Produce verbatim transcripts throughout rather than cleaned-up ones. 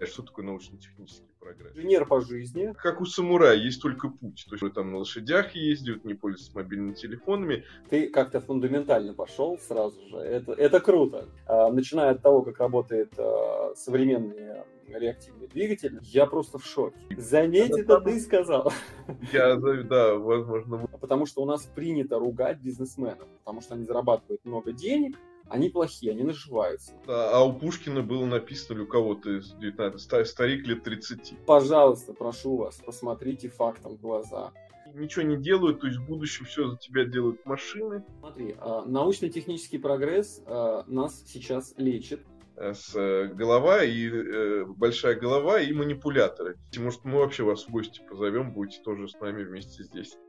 что такое научно-технический прогресс? Инженер по жизни. Как у самурая, есть только путь. То есть там на лошадях ездят, не пользуются мобильными телефонами. Ты как-то фундаментально пошел сразу же. Это, это круто. А, начиная от того, как работает а, современный реактивный двигатель, я просто в шоке. Заметь, это, это ты сказал. Я, да, возможно. Потому что у нас принято ругать бизнесменов, потому что они зарабатывают много денег, они плохие, они наживаются. Да, а у Пушкина было написано, у кого-то из девятнадцатого, старик лет тридцати. Пожалуйста, прошу вас, посмотрите фактам в глаза. Ничего не делают, то есть в будущем все за тебя делают машины. Смотри, научно-технический прогресс нас сейчас лечит. С голова и э, большая голова и манипуляторы. Может, мы вообще вас в гости позовем, будете тоже с нами вместе здесь.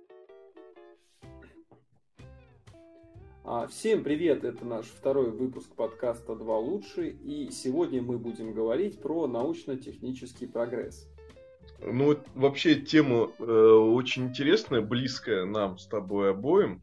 Всем привет, это наш второй выпуск подкаста «Два лучше», и сегодня мы будем говорить про научно-технический прогресс. Ну, вообще тема э, очень интересная, близкая нам с тобой обоим.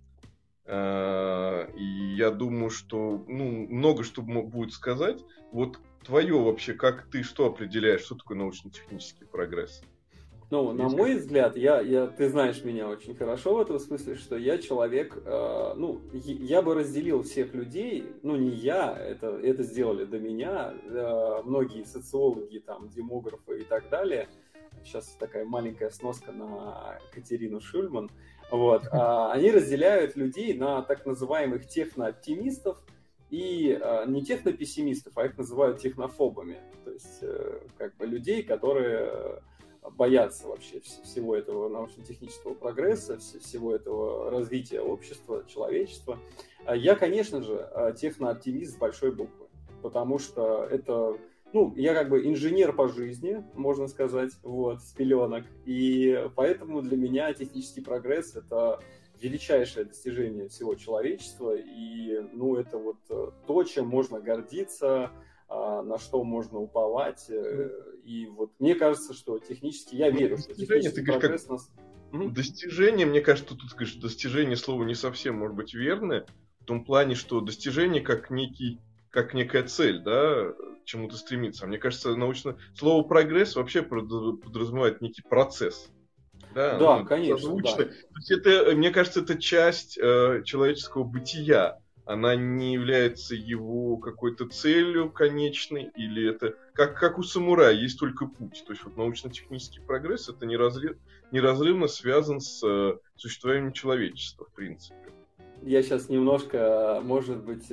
Э, и я думаю, что ну, много что будет сказать. Вот твое вообще, как ты что определяешь, что такое научно-технический прогресс? Ну, на мой взгляд, я, я, ты знаешь меня очень хорошо в этом смысле, что я человек, э, ну, я бы разделил всех людей, ну, не я, это, это сделали до меня, э, многие социологи, там, демографы и так далее. Сейчас такая маленькая сноска на Катерину Шульман. Вот, э, они разделяют людей на так называемых технооптимистов и э, не технопессимистов, а их называют технофобами. То есть, э, как бы людей, которые боятся вообще всего этого научно-технического прогресса, всего этого развития общества, человечества. Я, конечно же, технооптимист с большой буквы, потому что это, ну, я как бы инженер по жизни, можно сказать, вот, с пеленок, и поэтому для меня технический прогресс — это величайшее достижение всего человечества, и, ну, это вот то, чем можно гордиться, на что можно уповать. И вот мне кажется, что технически, я ну, верю, что технический ты прогресс как... нас... Достижение, мне кажется, тут скажешь, достижение слово не совсем может быть верное, в том плане, что достижение как некий, как некая цель, да, к чему-то стремиться. А мне кажется, научно слово прогресс вообще подразумевает некий процесс. Да, да, ну, конечно. Да. То есть это, мне кажется, это часть э, человеческого бытия. Она не является его какой-то целью конечной, или это как, как у самурая, есть только путь. То есть вот научно-технический прогресс это неразрыв, неразрывно связан с э, существованием человечества, в принципе. Я сейчас немножко, может быть,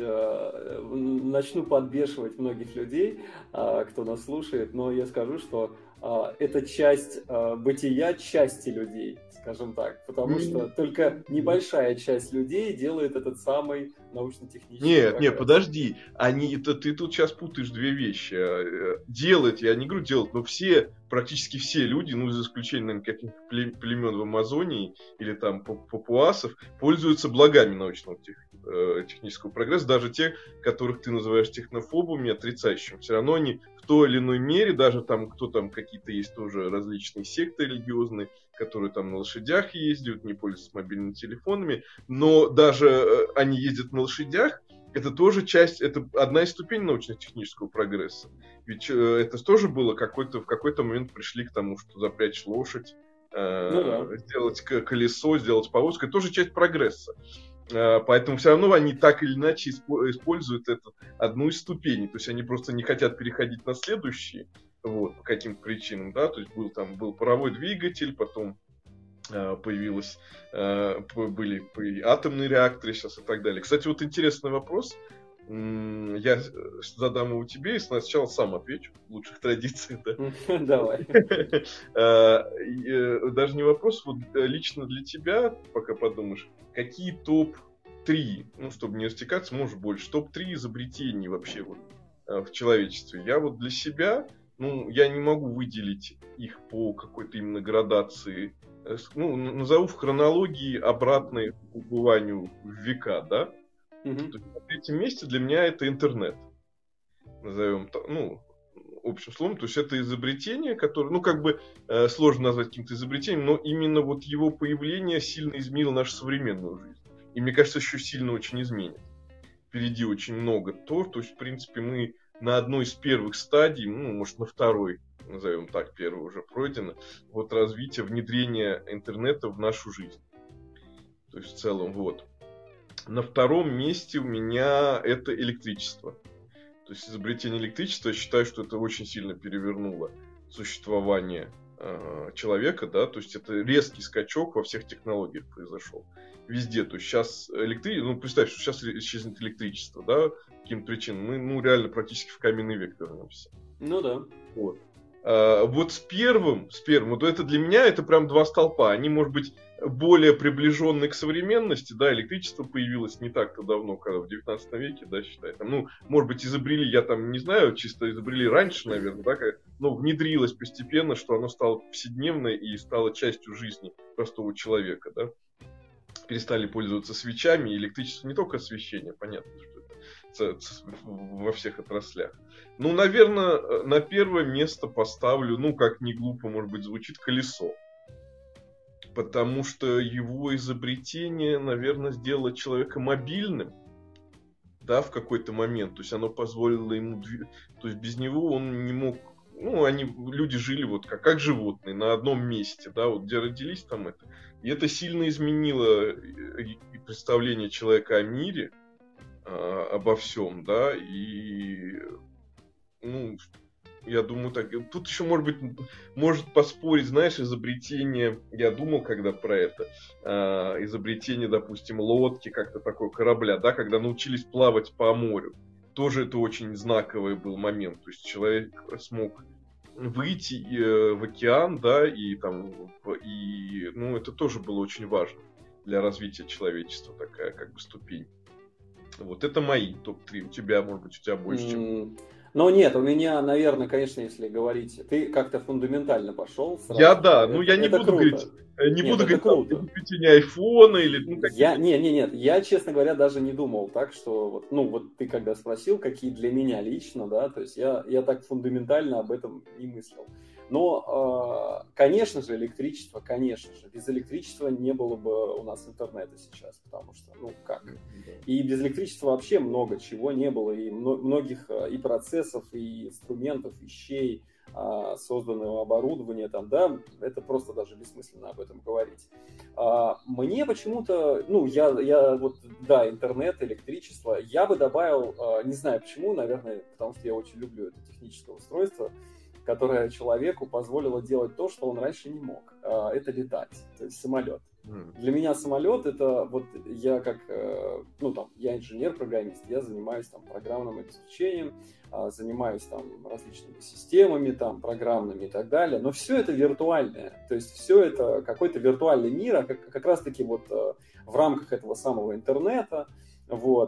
начну подбешивать многих людей, кто нас слушает, но я скажу, что это часть бытия части людей, скажем так, потому что только небольшая часть людей делает этот самый научно-технический Нет, прогресс. Нет, подожди, они, это, ты тут сейчас путаешь две вещи. Делать, я не говорю делать, но все, практически все люди, ну, за исключением, наверное, каких-то племен в Амазонии или там папуасов, пользуются благами научного тех, технического прогресса, даже те, которых ты называешь технофобами, отрицающими. Все равно они в той или иной мере, даже там, кто там, какие-то есть тоже различные секты религиозные, которые там на лошадях ездят, не пользуются мобильными телефонами, но даже э, они ездят на лошадях, это тоже часть, это одна из ступеней научно-технического прогресса. Ведь э, это тоже было какой-то, в какой-то момент пришли к тому, что запрячь лошадь, э, ну, да. сделать колесо, сделать повозку, это тоже часть прогресса. Э, поэтому все равно они так или иначе используют эту одну из ступеней, то есть они просто не хотят переходить на следующие. Вот, по каким-то причинам, да, то есть был там был паровой двигатель, потом э, появилось, э, были атомные реакторы сейчас и так далее. Кстати, вот интересный вопрос, я задам его тебе и сначала сам отвечу, в лучших традициях, да? Давай. Даже не вопрос, вот лично для тебя, пока подумаешь, какие топ три, ну, чтобы не растекаться, может больше, топ три изобретений вообще вот в человечестве. Я вот для себя... Ну, я не могу выделить их по какой-то именно градации. Ну, назову в хронологии обратной убыванию в века, да? Mm-hmm. То есть, на третьем месте для меня это интернет. Назовем, ну, общим словом. То есть это изобретение, которое, ну, как бы э, сложно назвать каким-то изобретением, но именно вот его появление сильно изменило нашу современную жизнь. И мне кажется, еще сильно очень изменит. Впереди очень много то, то есть, в принципе, мы на одной из первых стадий, ну, может, на второй, назовем так, первая уже пройдена, вот развитие, внедрения интернета в нашу жизнь. То есть в целом, вот. На втором месте у меня это электричество. То есть изобретение электричества, я считаю, что это очень сильно перевернуло существование э, человека, да, то есть это резкий скачок во всех технологиях произошел. Везде, то есть сейчас электричество, ну, представь, что сейчас исчезнет электричество, да, по каким причинам, мы, ну, реально практически в каменный век вернемся. Ну да. Вот. А, вот с первым, с первым, вот это для меня, это прям два столпа, они, может быть, более приближенные к современности, да, электричество появилось не так-то давно, когда в девятнадцатом веке, да, считай, там, ну, может быть, изобрели, я там не знаю, чисто изобрели раньше, наверное, да, но внедрилось постепенно, что оно стало повседневной и стало частью жизни простого человека, да. Перестали пользоваться свечами, и электричество не только освещение, понятно, что это во всех отраслях. Ну, наверное, на первое место поставлю, ну, как ни глупо, может быть, звучит, колесо. Потому что его изобретение, наверное, сделало человека мобильным, да, в какой-то момент. То есть оно позволило ему... То есть без него он не мог... Ну, они, люди жили вот как, как животные, на одном месте, да, вот где родились, там это. И это сильно изменило и представление человека о мире, обо всем, да, и... Ну, я думаю, так. Тут еще, может быть, может поспорить, знаешь, изобретение, я думал, когда про это, э, изобретение, допустим, лодки, как-то такой корабля, да, когда научились плавать по морю. Тоже это очень знаковый был момент. То есть человек смог выйти э, в океан, да, и там, и, ну, это тоже было очень важно для развития человечества, такая, как бы, ступень. Вот это мои топ три. У тебя, может быть, у тебя больше, чем... Ну нет, у меня, наверное, конечно, если говорить, ты как-то фундаментально пошел. Сразу. Я да, это, ну я не буду круто. говорить, не нет, буду говорить там, изобретение айфона или... Ну, я, не, не, нет, я, честно говоря, даже не думал так, что, вот, ну вот ты когда спросил, какие для меня лично, да, то есть я, я так фундаментально об этом не мыслил. Но, конечно же, электричество, конечно же, без электричества не было бы у нас интернета сейчас, потому что, ну как. И без электричества вообще много чего не было, и многих и процессов, и инструментов, вещей, созданного оборудования, там, да, это просто даже бессмысленно об этом говорить. Мне почему-то, ну, я, я вот, да, интернет, электричество, я бы добавил, не знаю почему, наверное, потому что я очень люблю это техническое устройство, которое человеку позволило делать то, что он раньше не мог. Это летать, то есть самолет. Mm. Для меня самолет это вот я как, ну там, я инженер-программист, я занимаюсь там программным обеспечением, занимаюсь там различными системами, там программными и так далее, но все это виртуальное, то есть все это какой-то виртуальный мир, как, как раз-таки вот в рамках этого самого интернета. Вот.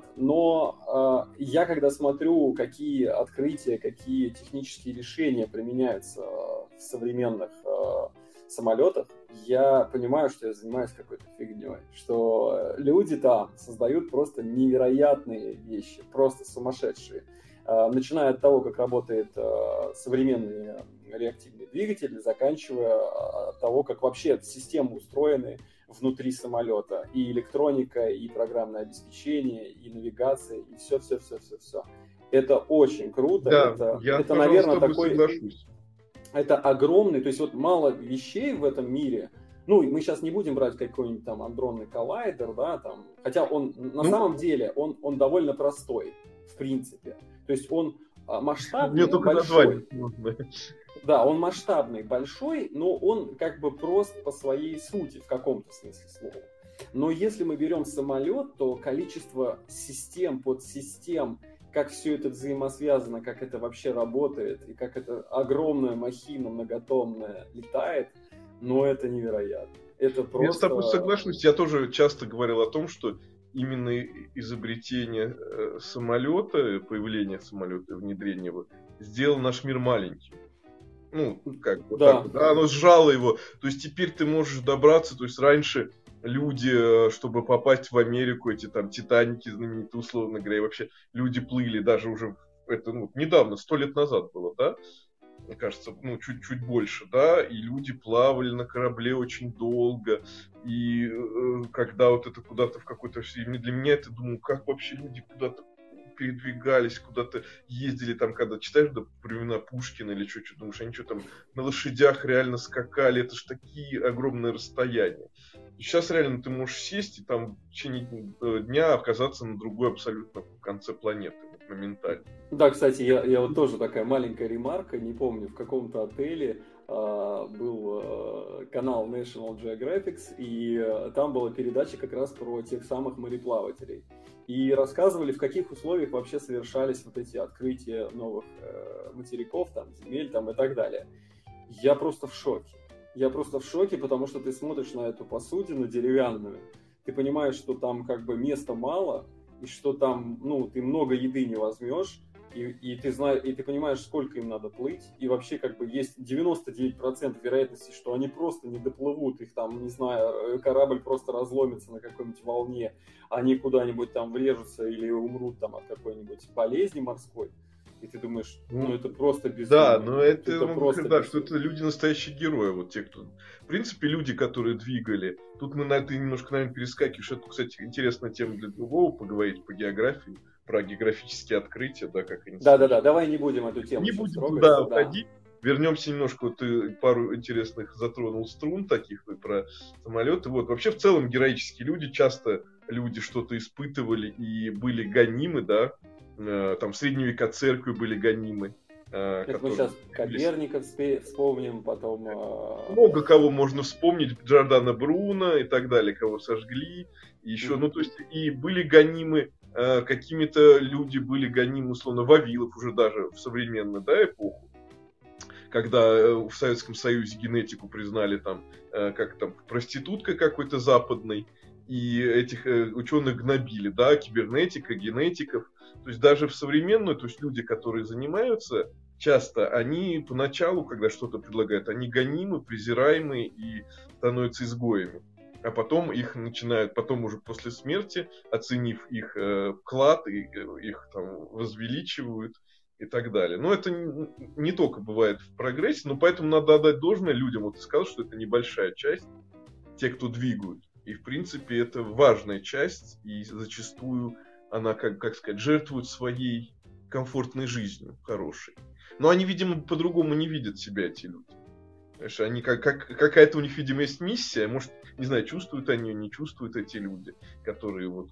Но э, я когда смотрю, какие открытия, какие технические решения применяются в современных э, самолетах, я понимаю, что я занимаюсь какой-то фигней, что люди там создают просто невероятные вещи, просто сумасшедшие. Э, начиная от того, как работает э, современный реактивный двигатель, заканчивая от того, как вообще системы устроены внутри самолета, и электроника, и программное обеспечение, и навигация, и все-все-все-все-все. Это очень круто. Да, это, я, это наверное, такой... соглашусь. Это огромный, то есть вот мало вещей в этом мире. Ну, мы сейчас не будем брать какой-нибудь там андронный коллайдер, да, там, хотя он на ну, самом деле, он, он довольно простой, в принципе. То есть он масштабный, большой. Да, он масштабный, большой, но он как бы прост по своей сути, в каком-то смысле слова. Но если мы берем самолет, то количество систем, подсистем, как все это взаимосвязано, как это вообще работает, и как эта огромная махина многотонная летает, ну это невероятно. Это просто... Я с тобой соглашусь, я тоже часто говорил о том, что именно изобретение самолета, появление самолета, внедрение его, сделало наш мир маленьким. Ну, как бы да. так, да, оно сжало его. То есть теперь ты можешь добраться, то есть раньше люди, чтобы попасть в Америку, эти там Титаники знаменитые, условно говоря, и вообще люди плыли даже уже, это ну, недавно, сто лет назад было, да, мне кажется, ну, чуть-чуть больше, да, и люди плавали на корабле очень долго, и э, когда вот это куда-то в какой-то... Для меня это, думаю, как вообще люди куда-то передвигались, куда-то ездили, там, когда читаешь до времена Пушкина или что, что думаешь, они что там на лошадях реально скакали, это ж такие огромные расстояния. Сейчас реально ты можешь сесть и там в течение дня оказаться на другой абсолютно конце планеты, вот, моментально. Да, кстати, я, я вот тоже такая маленькая ремарка, не помню, в каком-то отеле э, был э, канал National Geographic, и э, там была передача как раз про тех самых мореплавателей. И рассказывали, в каких условиях вообще совершались вот эти открытия новых э, материков, там, земель там, и так далее. Я просто в шоке. Я просто в шоке, потому что ты смотришь на эту посудину деревянную, ты понимаешь, что там как бы места мало, и что там, ну, ты много еды не возьмешь, и, и, ты знаешь, и ты понимаешь, сколько им надо плыть, и вообще как бы есть девяносто девять процентов вероятности, что они просто не доплывут, их там, не знаю, корабль просто разломится на какой-нибудь волне, они куда-нибудь там врежутся или умрут там от какой-нибудь болезни морской. И ты думаешь, ну, это просто безумие. Да, но это, это могу просто сказать, да, что это люди настоящие герои, вот те, кто... В принципе, люди, которые двигали. Тут мы на это немножко, наверное, перескакиваешь. Это, кстати, интересная тема для другого, поговорить по географии, про географические открытия, да, как они... Да-да-да, давай не будем эту тему Не сейчас будем трогать. туда Да. уходить. Вернемся немножко, вот ты пару интересных затронул струн таких, и про самолеты. Вот, вообще, в целом, героические люди, часто люди что-то испытывали и были гонимы, да, там в средние века церкви были гонимы. Это мы сейчас Коперника вспомним, потом... Много кого можно вспомнить, Джордано Бруно и так далее, кого сожгли. И еще, mm-hmm. ну, то есть, и были гонимы, какими-то люди были гонимы, условно, Вавилов уже даже в современную, да, эпоху, когда в Советском Союзе генетику признали там, как там, проституткой какой-то западной, и этих ученых гнобили, да, кибернетика, генетиков. То есть даже в современную, то есть люди, которые занимаются, часто они поначалу, когда что-то предлагают, они гонимы, презираемы и становятся изгоями. А потом их начинают, потом уже после смерти, оценив их э, вклад, и, их там возвеличивают и так далее. Но это не, не только бывает в прогрессе, но поэтому надо отдать должное людям. Вот ты сказал, что это небольшая часть, те, кто двигают. И, в принципе, это важная часть, и зачастую она, как, как сказать, жертвует своей комфортной жизнью, хорошей. Но они, видимо, по-другому не видят себя, эти люди. Знаешь, они как, как, какая-то у них, видимо, есть миссия. Может, не знаю, чувствуют они ее, не чувствуют эти люди, которые вот...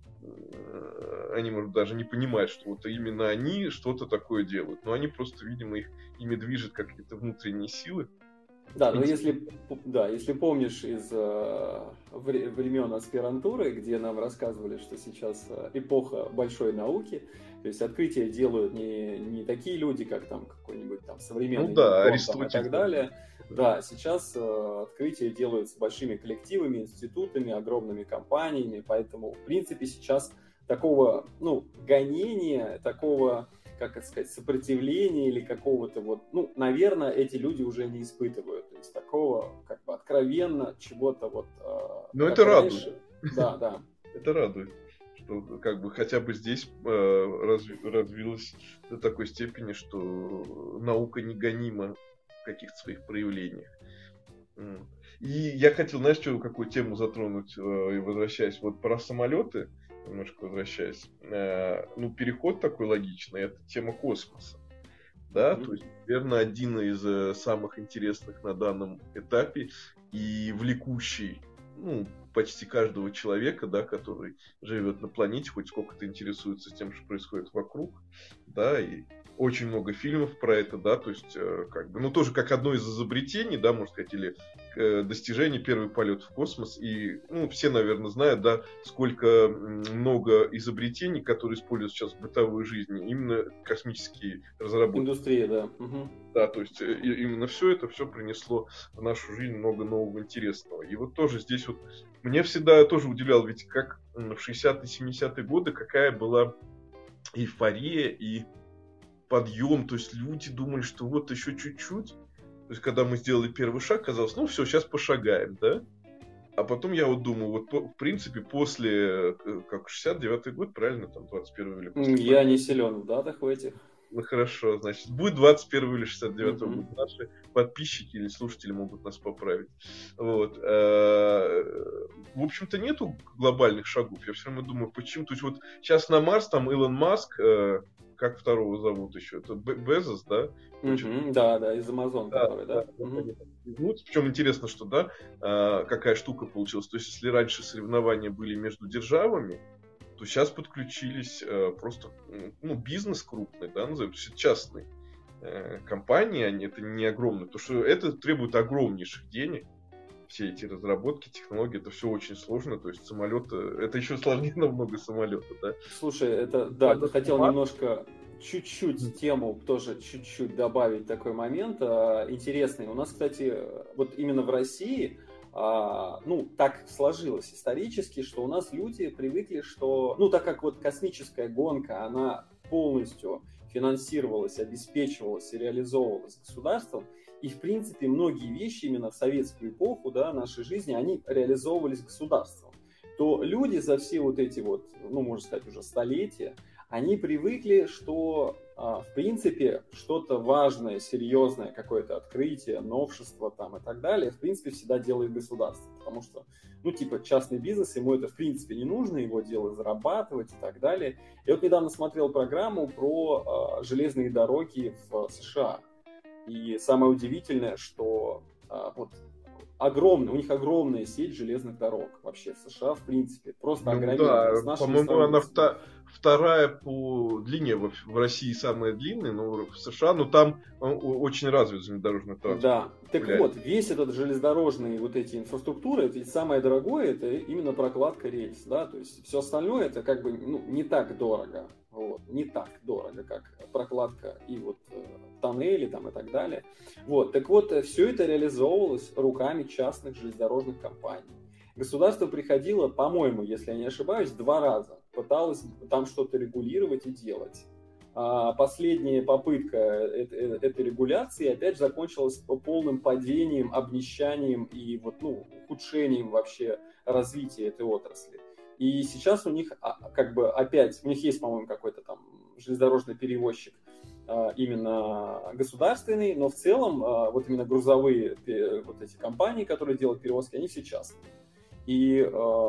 Э, они, может, даже не понимают, что вот именно они что-то такое делают. Но они просто, видимо, их, ими движет какие-то внутренние силы. Да, но если, да, если помнишь из э, времен аспирантуры, где нам рассказывали, что сейчас эпоха большой науки, то есть открытия делают не, не такие люди, как там какой-нибудь там современный ну, да, Ньютон и так далее. Да, сейчас э, открытия делаются большими коллективами, институтами, огромными компаниями, поэтому, в принципе, сейчас такого, ну, гонения, такого... как это сказать, сопротивления или какого-то вот, ну, наверное, эти люди уже не испытывают. То есть такого, как бы, откровенно чего-то вот... Ну, это раньше. радует. Да, да. Это радует, что как бы хотя бы здесь разви- развилось до такой степени, что наука не гонима в каких-то своих проявлениях. И я хотел, знаешь, что, какую тему затронуть, возвращаясь вот про самолеты, немножко возвращаясь, э, ну, переход такой логичный, это тема космоса, да, mm-hmm. то есть, наверное, один из э, самых интересных на данном этапе и влекущий, ну, почти каждого человека, да, который живет на планете, хоть сколько-то интересуется тем, что происходит вокруг, да, и очень много фильмов про это, да, то есть, э, как бы, ну, тоже как одно из изобретений, да, можно сказать, или э, достижений, первый полет в космос, и, ну, все, наверное, знают, да, сколько много изобретений, которые используют сейчас в бытовой жизни, именно космические разработки. Индустрия, да. Угу. Да, то есть, э, именно все это, все принесло в нашу жизнь много нового интересного. И вот тоже здесь вот, мне всегда тоже удивляло, ведь как в шестидесятые-семидесятые годы, какая была эйфория и подъем, то есть люди думали, что вот еще чуть-чуть. То есть, когда мы сделали первый шаг, казалось, ну все, сейчас пошагаем, да? А потом я вот думаю, вот в принципе после, как шестьдесят девятый год, правильно, там двадцать первый или после Я победы. Не силен в датах в этих. Ну хорошо, значит, будет двадцать первого или шестьдесят девятого mm-hmm. года. Наши подписчики или слушатели могут нас поправить. Вот. в общем-то, нету глобальных шагов. Я все равно думаю, почему. То есть вот сейчас на Марс там Илон Маск, э, как второго зовут еще? Это Безос, да? Mm-hmm, да, да, из Amazon, да, который, да. да mm-hmm. Ну, причем интересно, что, да, э, какая штука получилась. То есть, если раньше соревнования были между державами, то сейчас подключились э, просто, ну, бизнес крупный, да, назовем, то есть частные э, компании, они, это не огромные, потому что это требует огромнейших денег. Все эти разработки, технологии, это все очень сложно. То есть самолеты, это еще сложнее намного самолета, да. Слушай, это, да, я хотел немножко, чуть-чуть тему тоже, чуть-чуть добавить такой момент а, интересный. У нас, кстати, вот именно в России, а, ну, так сложилось исторически, что у нас люди привыкли, что, ну, так как вот космическая гонка, она полностью финансировалась, обеспечивалась и реализовывалась государством, и, в принципе, многие вещи именно в советскую эпоху, да, нашей жизни, они реализовывались государством. То люди за все вот эти вот, ну, можно сказать, уже столетия, они привыкли, что, в принципе, что-то важное, серьезное, какое-то открытие, новшество там и так далее, в принципе, всегда делает государство. Потому что, ну, типа, частный бизнес, ему это, в принципе, не нужно, его дело зарабатывать и так далее. Я вот недавно смотрел программу про э, железные дороги в США. И самое удивительное, что а, вот огромная, у них огромная сеть железных дорог вообще в США, в принципе, просто ну, огромная. Да, по-моему, она вта- вторая по длине, в, в России самая длинная, но в США, но там очень развит железнодорожный транспорт. Да, так вот, весь этот железнодорожный вот эти инфраструктуры, это ведь самое дорогое, это именно прокладка рельс, да, то есть все остальное это как бы, ну, не так дорого. Вот, не так дорого, как прокладка и вот э, тоннели там и так далее. Вот, так вот, все это реализовывалось руками частных железнодорожных компаний. Государство приходило, по-моему, если я не ошибаюсь, два раза. Пыталось там что-то регулировать и делать. А последняя попытка этой регуляции опять закончилась полным падением, обнищанием и вот, ну, ухудшением вообще развития этой отрасли. И сейчас у них как бы опять, у них есть, по-моему, какой-то там железнодорожный перевозчик именно государственный, но в целом вот именно грузовые вот эти компании, которые делают перевозки, они все частные. И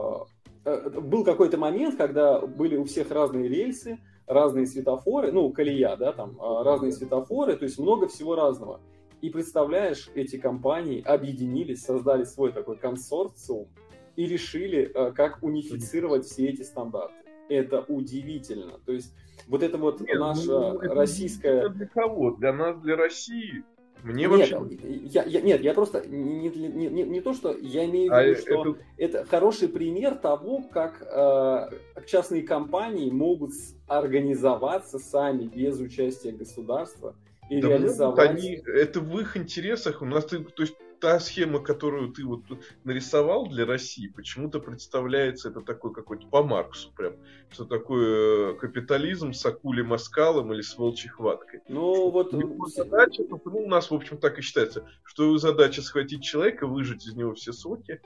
был какой-то момент, когда были у всех разные рельсы, разные светофоры, ну, колея, да, там разные светофоры, то есть много всего разного. И представляешь, эти компании объединились, создали свой такой консорциум, и решили, как унифицировать все эти стандарты. Это удивительно. То есть вот это вот нет, наша ну, это российская... Для кого? Для нас, для России? Мне нет, вообще... я, я, нет, я просто... Не, не, не, не то, что... Я имею в виду, а что это... это хороший пример того, как э, частные компании могут организоваться сами без участия государства и да реализовать... Они, это в их интересах. У нас, то есть, та схема, которую ты вот нарисовал для России, почему-то представляется это такой какой-то по Марксу прям, что такое капитализм с акулем оскалом или с волчьей хваткой. Ну вот задача, ну, у нас в общем так и считается, что задача схватить человека, выжать из него все соки,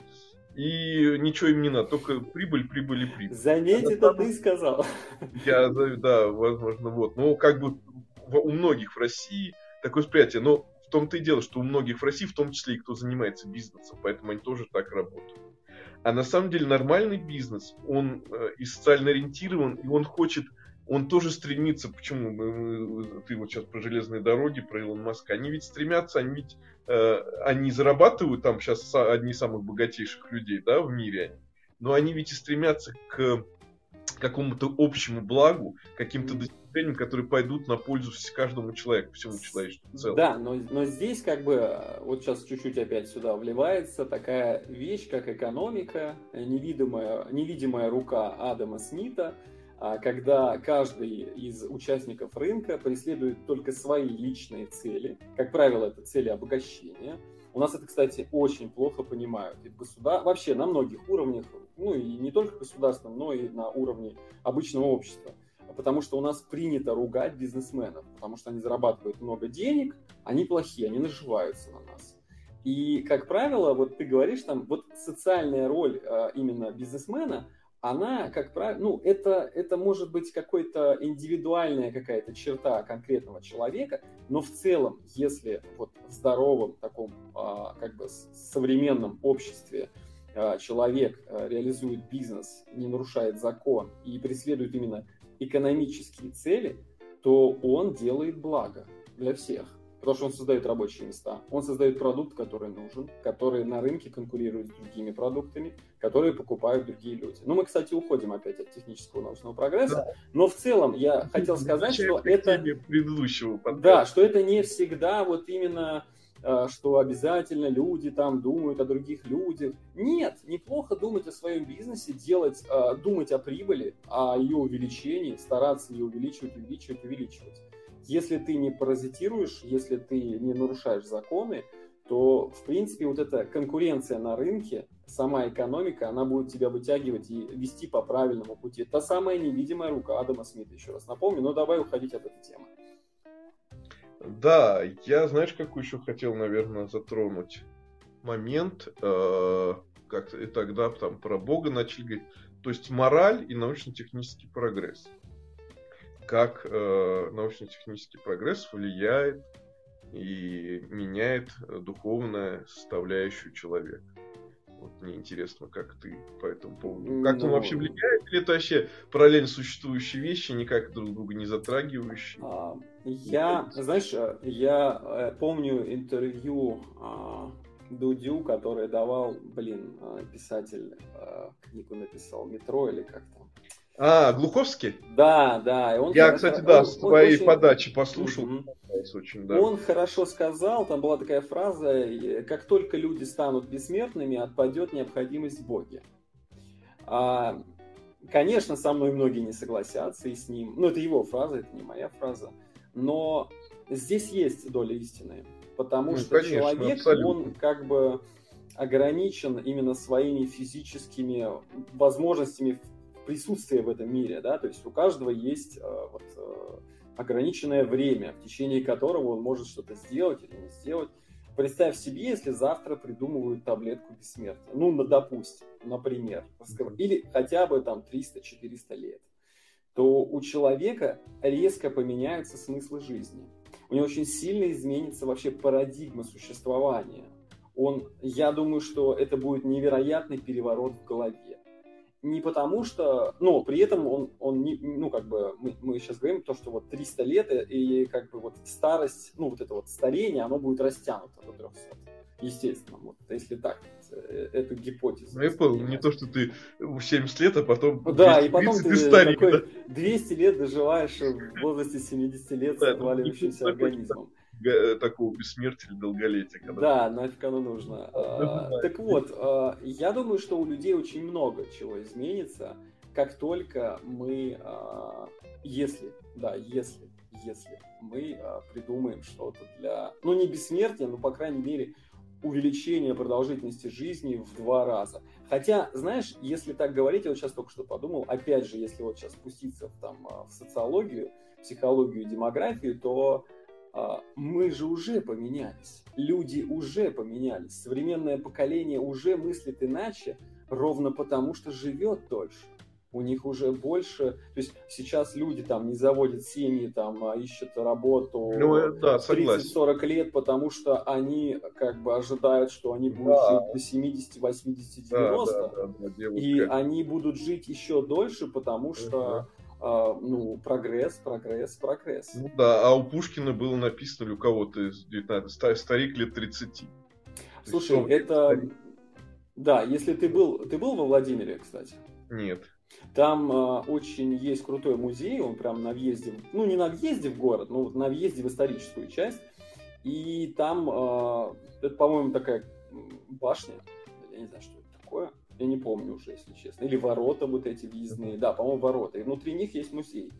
и ничего им не надо, только прибыль, прибыль и прибыль. Заметь, а это ты сказал. Я, да, возможно, вот. Но как бы у многих в России такое восприятие, но в том-то и дело, что у многих в России, в том числе и кто занимается бизнесом, поэтому они тоже так работают. А на самом деле нормальный бизнес, он э, и социально ориентирован, и он хочет, он тоже стремится, почему мы, ты вот сейчас про железные дороги, про Илон Маска, они ведь стремятся, они ведь, э, они зарабатывают там сейчас одни из самых богатейших людей, да, в мире, но они ведь и стремятся к какому-то общему благу, каким-то достижениям, которые пойдут на пользу каждому человеку, всему человечеству в целом. Да, но, но здесь как бы, вот сейчас чуть-чуть опять сюда вливается такая вещь, как экономика, невидимая, невидимая рука Адама Смита, когда каждый из участников рынка преследует только свои личные цели. Как правило, это цели обогащения. У нас это, кстати, очень плохо понимают. И государ... Вообще на многих уровнях, ну и не только государственном, но и на уровне обычного общества. Потому что у нас принято ругать бизнесменов, потому что они зарабатывают много денег, они плохие, они наживаются на нас. И, как правило, вот ты говоришь там, вот социальная роль а, именно бизнесмена, она, как правило, ну, это, это может быть какой-то индивидуальная какая-то черта конкретного человека, но в целом, если вот в здоровом таком, а, как бы современном обществе человек реализует бизнес, не нарушает закон и преследует именно экономические цели, то он делает благо для всех. Потому что он создает рабочие места, он создает продукт, который нужен, который на рынке конкурирует с другими продуктами, которые покупают другие люди. Ну, мы, кстати, уходим опять от технического научного прогресса, да. Но в целом я ну, хотел сказать, что это... предыдущего да, что это не всегда вот именно, что обязательно люди там думают о других людях. Нет, неплохо думать о своем бизнесе, делать, думать о прибыли, о ее увеличении, стараться ее увеличивать, увеличивать, увеличивать. Если ты не паразитируешь, если ты не нарушаешь законы, то, в принципе, вот эта конкуренция на рынке, сама экономика, она будет тебя вытягивать и вести по правильному пути. Та самая невидимая рука Адама Смита, еще раз напомню, но давай уходить от этой темы. Да, я, знаешь, какой еще хотел, наверное, затронуть момент, э, как-то и тогда там про Бога начали говорить, то есть мораль и научно-технический прогресс. Как э, научно-технический прогресс влияет и меняет духовную составляющую человека. Вот мне интересно, как ты по этому поводу. Как Но... он вообще влияет, или это вообще параллельно существующие вещи, никак друг друга не затрагивающие? А, я, знаешь, я помню интервью а, Дудю, который давал, блин, писатель, а, книгу написал «Метро» или как там. А, Глуховский? Да, да. И он Я, хорошо, кстати, да, он, с твоей очень... подачи послушал. Mm-hmm. Очень, да. Он хорошо сказал, там была такая фраза, как только люди станут бессмертными, отпадет необходимость в Боге. А, конечно, со мной многие не согласятся и с ним. Ну, это его фраза, это не моя фраза. Но здесь есть доля истины. Потому ну, что конечно, человек, абсолютно. Он как бы ограничен именно своими физическими возможностями присутствия в этом мире, да, то есть у каждого есть э, вот, э, ограниченное время, в течение которого он может что-то сделать или не сделать. Представь себе, если завтра придумывают таблетку бессмертия, ну, допустим, например, или хотя бы там триста-четыреста лет, то у человека резко поменяются смыслы жизни. У него очень сильно изменится вообще парадигма существования. Он, я думаю, что это будет невероятный переворот в голове. Не потому что, но при этом он, он не, ну, как бы, мы, мы сейчас говорим то, что вот триста лет и как бы вот старость, ну, вот это вот старение, оно будет растянуто до трехсот. Естественно, вот, если так, эту гипотезу. Ну, я понял, не то, что ты семьдесят лет, а потом да, и потом ты старик, такой да? двести лет доживаешь в возрасте семидесяти лет с да, отваливающимся ну, организмом. Такого бессмертия, долголетия. Когда... Да, нафиг оно нужно. а, так вот, а, я думаю, что у людей очень много чего изменится, как только мы, а, если, да, если, если мы а, придумаем что-то для, ну не бессмертия, но по крайней мере увеличения продолжительности жизни в два раза. Хотя, знаешь, если так говорить, я вот сейчас только что подумал, опять же, если вот сейчас спуститься там, в социологию, психологию, демографию, то мы же уже поменялись, люди уже поменялись, современное поколение уже мыслит иначе, ровно потому, что живет дольше. У них уже больше, то есть сейчас люди там не заводят семьи, там ищут работу ну, да, тридцать-сорок лет, потому что они как бы ожидают, что они будут да. жить до семидесяти, восьмидесяти, девяноста, да, да, да, да, и они будут жить еще дольше, потому что Uh, ну, прогресс, прогресс, прогресс. Ну да, а у Пушкина было написано, или у кого-то из девятнадцатого, старик лет тридцати. Слушай, это... Старик. Да, если ты был... Ты был во Владимире, кстати? Нет. Там uh, очень есть крутой музей, он прям на въезде... Ну, не на въезде в город, но на въезде в историческую часть. И там, uh, это, по-моему, такая башня, я не знаю, что это такое. Я не помню уже, если честно. Или ворота вот эти въездные. Да, по-моему, ворота. И внутри них есть музей.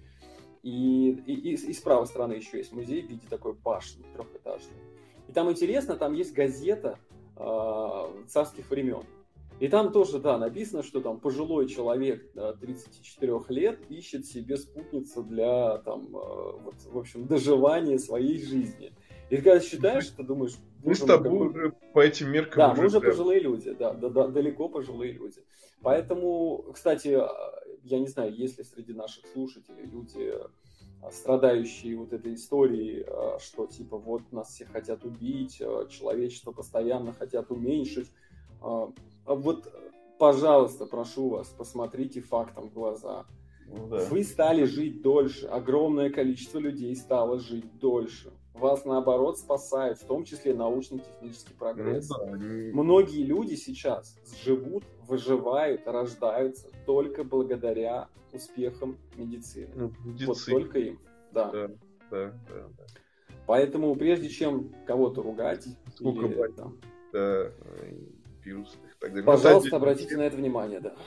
И, и, и, и с правой стороны еще есть музей в виде такой башни трехэтажной. И там интересно, там есть газета э, царских времен. И там тоже, да, написано, что там пожилой человек да, тридцати четырёх лет ищет себе спутницу для, там, э, вот, в общем, доживания своей жизни. И ты когда считаешь, ты думаешь... Мы с тобой уже по этим меркам... Да, мы уже пожилые люди, да, да, да, далеко пожилые люди. Поэтому, кстати, я не знаю, есть ли среди наших слушателей люди, страдающие вот этой историей, что типа вот нас все хотят убить, человечество постоянно хотят уменьшить. Вот пожалуйста, прошу вас, посмотрите фактам в глаза. Ну, да. Вы стали жить дольше, огромное количество людей стало жить дольше. Вас, наоборот, спасает, в том числе научно-технический прогресс. Ну, да, они... Многие люди сейчас живут, выживают, рождаются только благодаря успехам медицины. Ну, медицина. Вот только им. Да. Да, да, да, да. Поэтому прежде чем кого-то ругать, сколько или, болит, там, да, вирусных и так далее. пожалуйста, Ну, обратите на это внимание, да.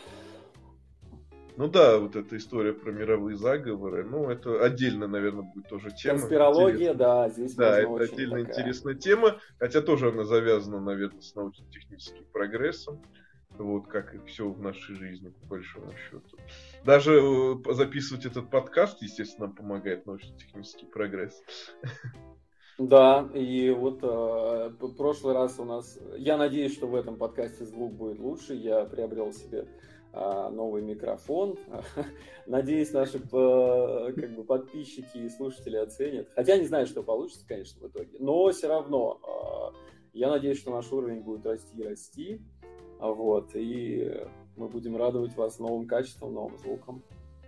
Ну да, вот эта история про мировые заговоры, ну это отдельно, наверное, будет тоже тема. Конспирология, да, здесь да, можно это очень отдельно такая... интересная тема, хотя тоже она завязана, наверное, с научно-техническим прогрессом, вот как и все в нашей жизни, по большому счету. Даже записывать этот подкаст, естественно, нам помогает научно-технический прогресс. Да, и вот э, в прошлый раз у нас... Я надеюсь, что в этом подкасте звук будет лучше. Я приобрел себе э, новый микрофон. Надеюсь, наши э, как бы, подписчики и слушатели оценят. Хотя не знаю, что получится, конечно, в итоге. Но все равно э, я надеюсь, что наш уровень будет расти и расти. Вот, и мы будем радовать вас новым качеством, новым звуком.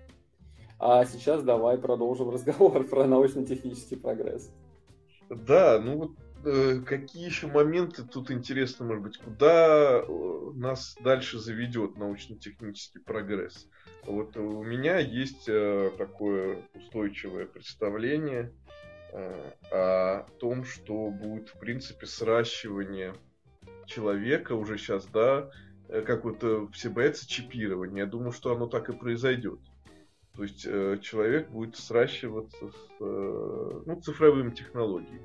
А сейчас давай продолжим разговор про научно-технический прогресс. Да, ну вот э, какие еще моменты тут интересно, может быть, куда нас дальше заведет научно-технический прогресс? Вот у меня есть э, такое устойчивое представление э, о том, что будет, в принципе, сращивание человека уже сейчас, да, как вот э, все боятся чипирования. Я думаю, что оно так и произойдет. То есть э, человек будет сращиваться с э, ну, цифровыми технологиями.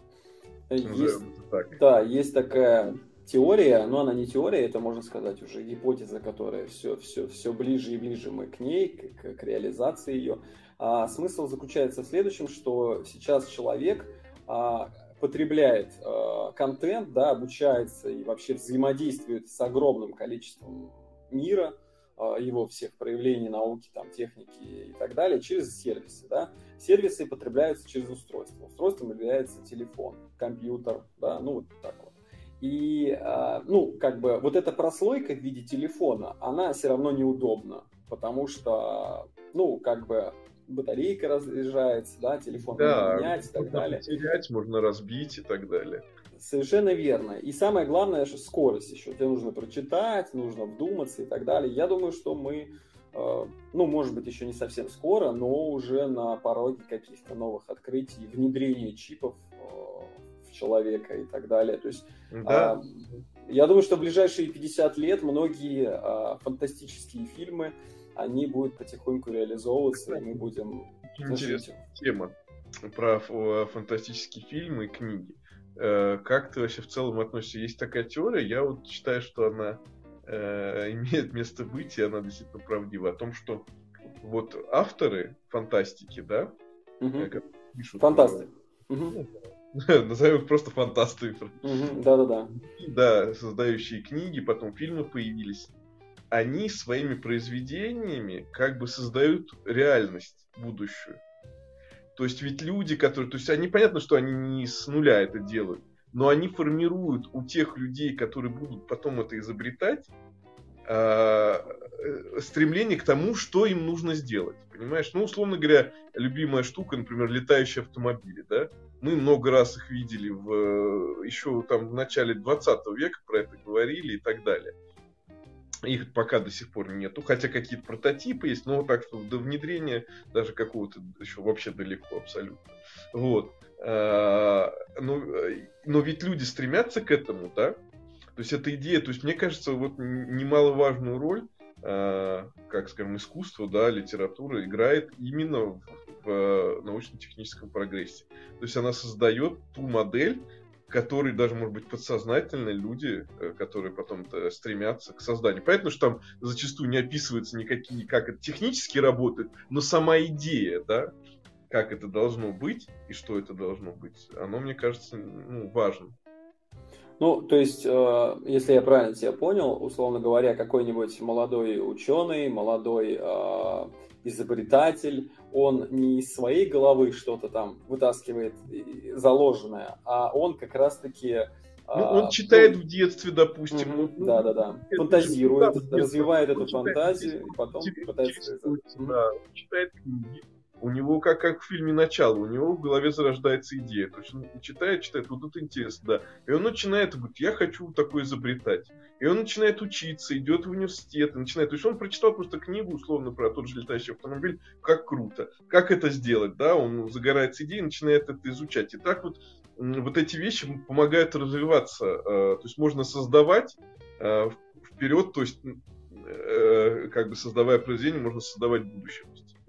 Есть, да, есть такая теория, но она не теория, это, можно сказать, уже гипотеза, которая все, все, все ближе и ближе мы к ней, к, к реализации ее. А смысл заключается в следующем, что сейчас человек а, потребляет а, контент, да, обучается и вообще взаимодействует с огромным количеством мира, его всех проявлений науки, там, техники и так далее, через сервисы. Да? Сервисы потребляются через устройство. Устройством является телефон, компьютер, да, ну вот так вот. И, ну, как бы, вот эта прослойка в виде телефона, она все равно неудобна, потому что, ну, как бы, батарейка разряжается, да, телефон да, можно менять и так можно далее. Потерять, можно разбить и так далее. Совершенно верно. И самое главное, что скорость еще. Тебе нужно прочитать, нужно вдуматься и так далее. Я думаю, что мы, э, ну, может быть, еще не совсем скоро, но уже на пороге каких-то новых открытий, внедрения чипов э, в человека и так далее. То есть, да. э, я думаю, что в ближайшие пятьдесят лет многие э, фантастические фильмы, они будут потихоньку реализовываться, и мы будем... Интересная тема про фантастические фильмы и книги. Как ты вообще в целом относишься? Есть такая теория, я вот считаю, что она э, имеет место быть, и она действительно правдива, о том, что вот авторы фантастики, да, угу. как пишут... Фантасты. Э, угу. Назовем их просто фантасты. Угу. Да-да-да. Да, создающие книги, потом фильмы появились. Они своими произведениями как бы создают реальность будущую. То есть ведь люди, которые... То есть они, понятно, что они не с нуля это делают, но они формируют у тех людей, которые будут потом это изобретать, стремление к тому, что им нужно сделать. Понимаешь? Ну, условно говоря, любимая штука, например, летающие автомобили, да? Мы много раз их видели в, еще там в начале двадцатого века, про это говорили и так далее. Их пока до сих пор нету, хотя какие-то прототипы есть, но так что до внедрения даже какого-то еще вообще далеко абсолютно. Вот. Но, но ведь люди стремятся к этому, да? То есть эта идея, то есть мне кажется, вот немаловажную роль, как скажем, искусство, да, литература играет именно в, в научно-техническом прогрессе. То есть она создает ту модель, которые даже, может быть, подсознательно люди, которые потом стремятся к созданию. Понятно, что там зачастую не описываются никакие, как это технически работает, но сама идея, да, как это должно быть и что это должно быть, оно, мне кажется, ну, важно. Ну, то есть, э, если я правильно тебя понял, условно говоря, какой-нибудь молодой ученый, молодой э, изобретатель, он не из своей головы что-то там вытаскивает заложенное, а он как раз-таки Ну, он читает ну, в детстве, допустим. Угу, он, да, да, да. Фантазирует, же, развивает эту фантазию, и потом пытается... Да, он читает книги. У него, как, как в фильме «Начало», у него в голове зарождается идея. То есть он читает, читает, вот это интересно, да. И он начинает, говорит, я хочу такое изобретать. И он начинает учиться, идет в университет, и начинает... То есть он прочитал просто книгу, условно, про тот же летающий автомобиль, как круто. Как это сделать, да? Он загорается идеей, начинает это изучать. И так вот, вот эти вещи помогают развиваться. То есть можно создавать вперед, то есть как бы создавая произведение, можно создавать будущее.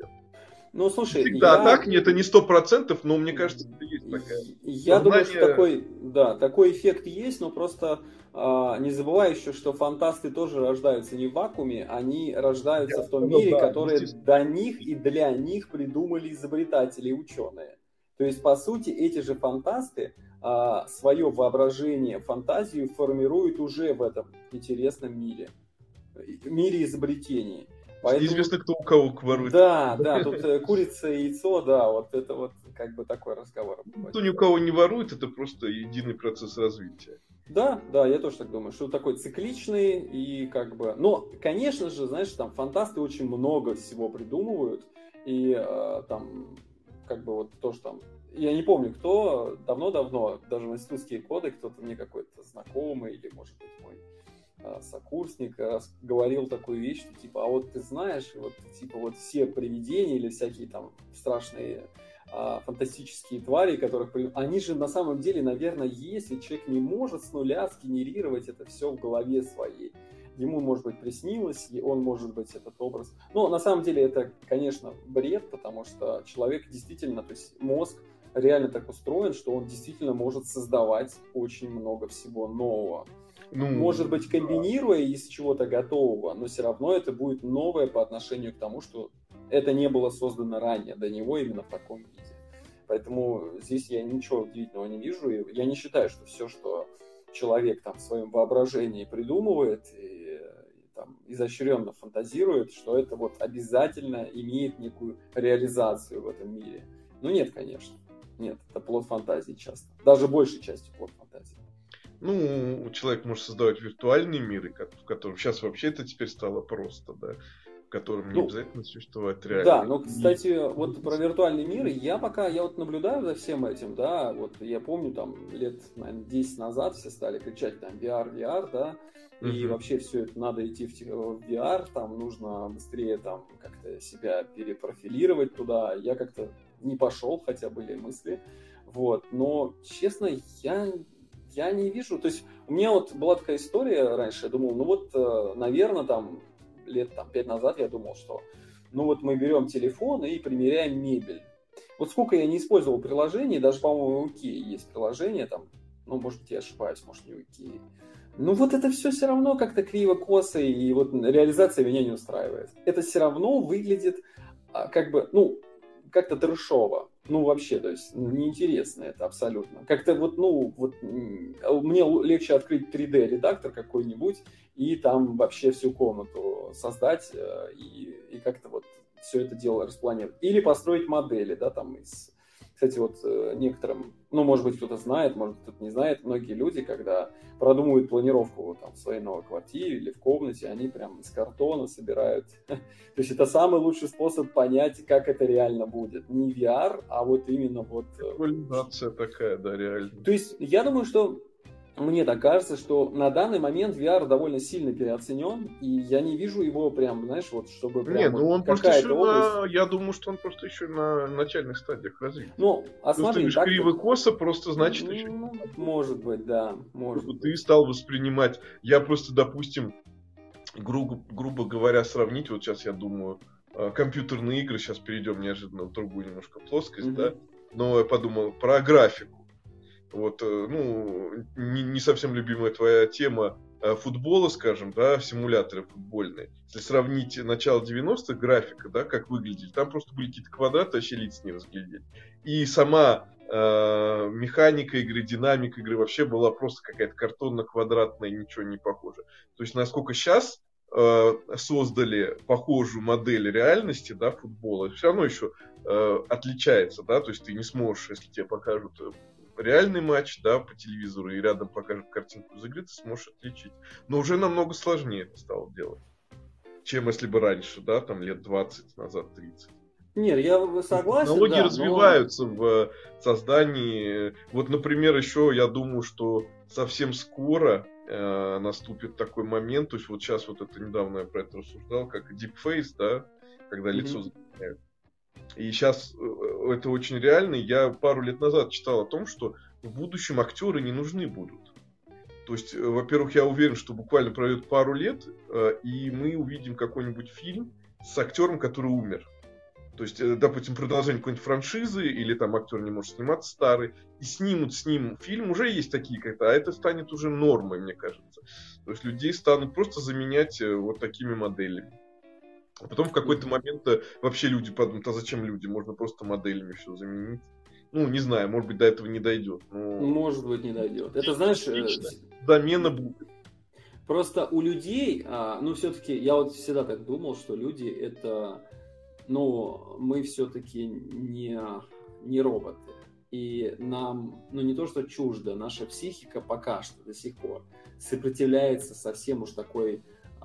Ну, слушай, всегда я... так, это не сто процентов, но мне кажется, это есть такая. Я Сознание... думаю, что такой, да, такой эффект есть, но просто а, не забывай еще, что фантасты тоже рождаются не в вакууме, они рождаются я в том мире, да, который до них и для них придумали изобретатели и ученые. То есть, по сути, эти же фантасты а, свое воображение, фантазию формируют уже в этом интересном мире, мире изобретений. Поэтому... Неизвестно, кто у кого ворует. Да, да, тут курица и яйцо, да, вот это вот как бы такой разговор. Кто ни у кого не ворует, это просто единый процесс развития. Да, да, я тоже так думаю, что такой цикличный и как бы... Но, конечно же, знаешь, там фантасты очень много всего придумывают, и э, там как бы вот то, что там... Я не помню, кто давно-давно, даже в институтские годы, кто-то мне какой-то знакомый или, может быть, мой сокурсник раз говорил такую вещь, что типа, а вот ты знаешь, вот типа вот все привидения или всякие там страшные а, фантастические твари, которых они же на самом деле, наверное, есть, и человек не может с нуля сгенерировать это все в голове своей. Ему, может быть, приснилось, и он, может быть, этот образ... Но на самом деле это, конечно, бред, потому что человек действительно, то есть мозг реально так устроен, что он действительно может создавать очень много всего нового. Ну, может быть, комбинируя из чего-то готового, но все равно это будет новое по отношению к тому, что это не было создано ранее, до него именно в таком виде. Поэтому здесь я ничего удивительного не вижу. И я не считаю, что все, что человек там в своем воображении придумывает и, и там изощренно фантазирует, что это вот обязательно имеет некую реализацию в этом мире. Ну нет, конечно. Нет, это плод фантазии часто. Даже большей частью плод фантазии. Ну, человек может создавать виртуальные миры, в котором сейчас вообще это теперь стало просто, да, в котором не ну, обязательно существовать реально. Да, ну, кстати, и... вот про виртуальные миры я пока, я вот наблюдаю за всем этим, да, вот я помню там лет, наверное, десять назад все стали кричать там ви ар, ви ар, да, uh-huh. и вообще все это надо идти в ви ар, там нужно быстрее там как-то себя перепрофилировать туда, я как-то не пошел, хотя были мысли, вот, но, честно, я... Я не вижу, то есть у меня вот была такая история раньше, я думал, ну вот, наверное, там лет там, пять назад я думал, что ну вот мы берем телефон и примеряем мебель. Вот сколько я не использовал приложений, даже, по-моему, у Икеи есть приложение, там, ну, может быть, я ошибаюсь, может, не у Икеи. Ну вот это все все равно как-то криво-косо, и вот реализация меня не устраивает. Это все равно выглядит как бы, ну, как-то трэшово. Ну, вообще, то есть, неинтересно это абсолютно. Как-то вот, ну, вот мне легче открыть три дэ-редактор какой-нибудь и там вообще всю комнату создать и, и как-то вот все это дело распланировать. Или построить модели, да, там из... Кстати, вот некоторым, ну, может быть, кто-то знает, может, кто-то не знает, многие люди, когда продумывают планировку там, в своей новой квартире или в комнате, они прям из картона собирают. То есть это самый лучший способ понять, как это реально будет. Не ви ар, а вот именно вот... Визуализация такая, да, реально. То есть я думаю, что мне так кажется, что на данный момент ви ар довольно сильно переоценен, и я не вижу его прям, знаешь, вот чтобы прям... Не, ну вот он просто еще область... на... Я думаю, что он просто еще на начальных стадиях развития. Ну, а смотри... Ты так... криво-косо, просто значит ну, еще... Может быть, да, может Ты быть. стал воспринимать... Я просто, допустим, грубо, грубо говоря, сравнить, вот сейчас я думаю, компьютерные игры, сейчас перейдем неожиданно в другую немножко плоскость, mm-hmm. да, но я подумал про графику. Вот, ну, не, не совсем любимая твоя тема футбола, скажем, да, симуляторы футбольные. Если сравнить начало девяностых, графика, да, как выглядели, там просто были какие-то квадраты, вообще лиц не разглядеть. И сама э, механика игры, динамика игры вообще была просто какая-то картонно-квадратная, ничего не похоже. То есть, насколько сейчас э, создали похожую модель реальности, да, футбола, все равно еще э, отличается, да, то есть ты не сможешь, если тебе покажут реальный матч, да, по телевизору, и рядом покажут картинку из игры, ты сможешь отличить. Но уже намного сложнее это стало делать, чем если бы раньше, да, там лет двадцать назад, тридцать. Нет, я согласен, Технологии да, развиваются но... в создании. Вот, например, еще я думаю, что совсем скоро э, наступит такой момент, то есть вот сейчас вот это недавно я про это рассуждал, как deepface, да, когда лицо заменяют. И сейчас э, это очень реально. Я пару лет назад читал о том, что в будущем актеры не нужны будут. То есть, э, во-первых, я уверен, что буквально пройдет пару лет, э, и мы увидим какой-нибудь фильм с актером, который умер. То есть, допустим, продолжение какой-нибудь франшизы, или там актер не может сниматься старый, и снимут с ним фильм, уже есть такие как-то, а это станет уже нормой, мне кажется. То есть людей станут просто заменять вот такими моделями. А потом в какой-то момент вообще люди подумают, а зачем люди, можно просто моделями все заменить. Ну, не знаю, может быть, до этого не дойдет. Но... Может быть, не дойдет. Это, знаешь... Замена будет. Просто у людей, ну, все-таки, я вот всегда так думал, что люди это... Но мы все-таки не, не роботы. И нам, ну не то что чуждо, наша психика пока что до сих пор сопротивляется совсем уж такой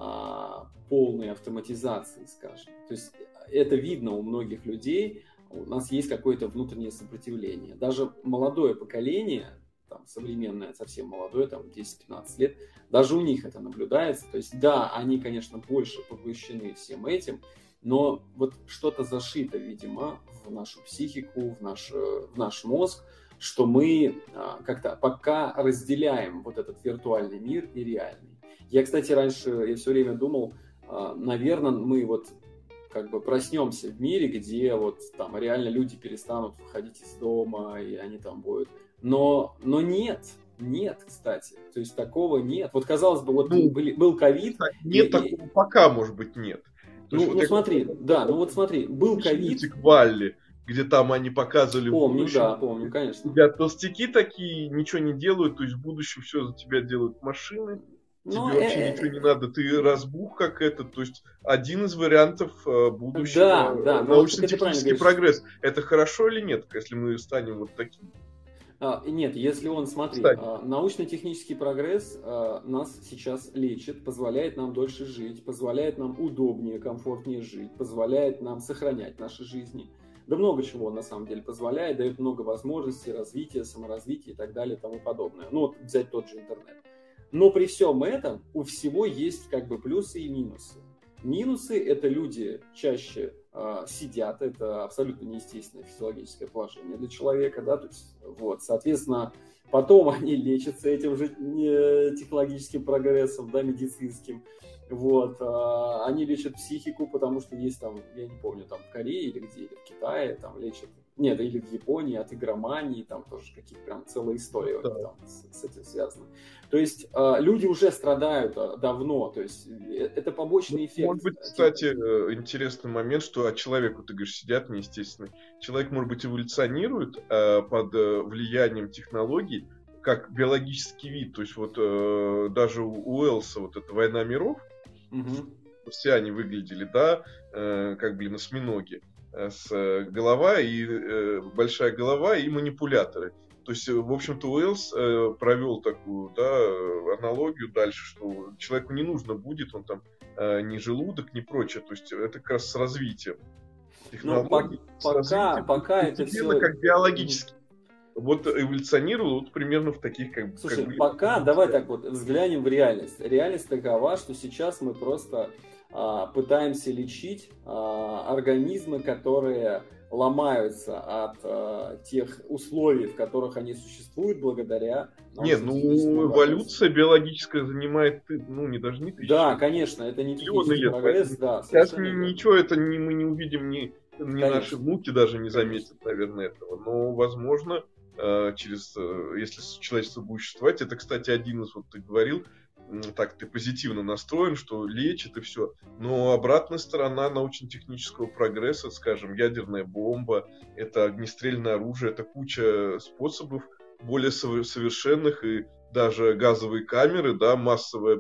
а, полной автоматизации, скажем. То есть это видно у многих людей, у нас есть какое-то внутреннее сопротивление. Даже молодое поколение, там, современное, совсем молодое, там десять-пятнадцать лет, даже у них это наблюдается. То есть да, они, конечно, больше поглощены всем этим, но вот что-то зашито, видимо, в нашу психику, в наш, в наш мозг, что мы а, как-то пока разделяем вот этот виртуальный мир и реальный. Я, кстати, раньше, я все время думал, а, наверное, мы вот как бы проснемся в мире, где вот там реально люди перестанут выходить из дома, и они там будут. Но, но нет, нет, кстати. То есть такого нет. Вот казалось бы, вот ну, был, был ковид. Нет, и, такого и... пока, может быть, нет. То ну, ну вот смотри, я... да, ну вот смотри, был ковид. Валли, где там они показывали помню, в будущем. Да, помню, конечно. У тебя толстяки такие ничего не делают, то есть в будущем все за тебя делают машины. Но тебе вообще э... ничего не надо, ты разбух как этот, то есть один из вариантов будущего да, да, научно-технический прогресс. Это хорошо или нет, если мы станем вот такими? А, нет, если он, смотри, а, научно-технический прогресс а, нас сейчас лечит, позволяет нам дольше жить, позволяет нам удобнее, комфортнее жить, позволяет нам сохранять наши жизни. Да много чего он на самом деле позволяет, дает много возможностей развития, саморазвития и так далее и тому подобное. Ну вот взять тот же интернет. Но при всем этом у всего есть как бы плюсы и минусы. Минусы – это люди чаще э, сидят, это абсолютно неестественное физиологическое положение для человека, да, то есть, вот, соответственно, потом они лечатся этим же технологическим прогрессом, да, медицинским, вот, э, они лечат психику, потому что есть там, я не помню, там в Корее или где, или в Китае, там лечат, нет, или в Японии от игромании, там тоже какие-то прям целые истории да. там с, с этим связаны. То есть э, люди уже страдают давно, то есть это побочный эффект. Может быть, кстати, интересный момент, что от человека, ты говоришь, сидят неестественно. Человек, может быть, эволюционирует э, под э, влиянием технологий, как биологический вид. То есть вот э, даже у Уэллса вот эта «Война миров», угу. все они выглядели, да, э, как, блин, осьминоги. С э, голова и э, большая голова и манипуляторы. То есть, в общем-то, Уэллс э, провел такую, да, аналогию дальше, что человеку не нужно будет, он там э, ни желудок, ни прочее. То есть это как раз с развитием технологий. Ну, по- с пока, пока это все как биологически. Вот эволюционировал вот примерно в таких как. Слушай, как пока бы, давай так вот взглянем в реальность. Реальность такова, что сейчас мы просто а, пытаемся лечить а, организмы, которые ломаются от а, тех условий, в которых они существуют благодаря... Не, ну эволюция биологическая занимает, ну не даже не тысячи. Да, конечно, это не технический прогресс, да. Сейчас ничего это не, мы не увидим, ни, ни наши внуки даже не заметят, конечно. Наверное, этого. Но, возможно, через, если человечество будет существовать, это, кстати, один из, вот ты говорил, так ты позитивно настроен, что лечит и все. Но обратная сторона научно-технического прогресса, скажем, ядерная бомба, это огнестрельное оружие, это куча способов более совершенных, и даже газовые камеры, да, массовое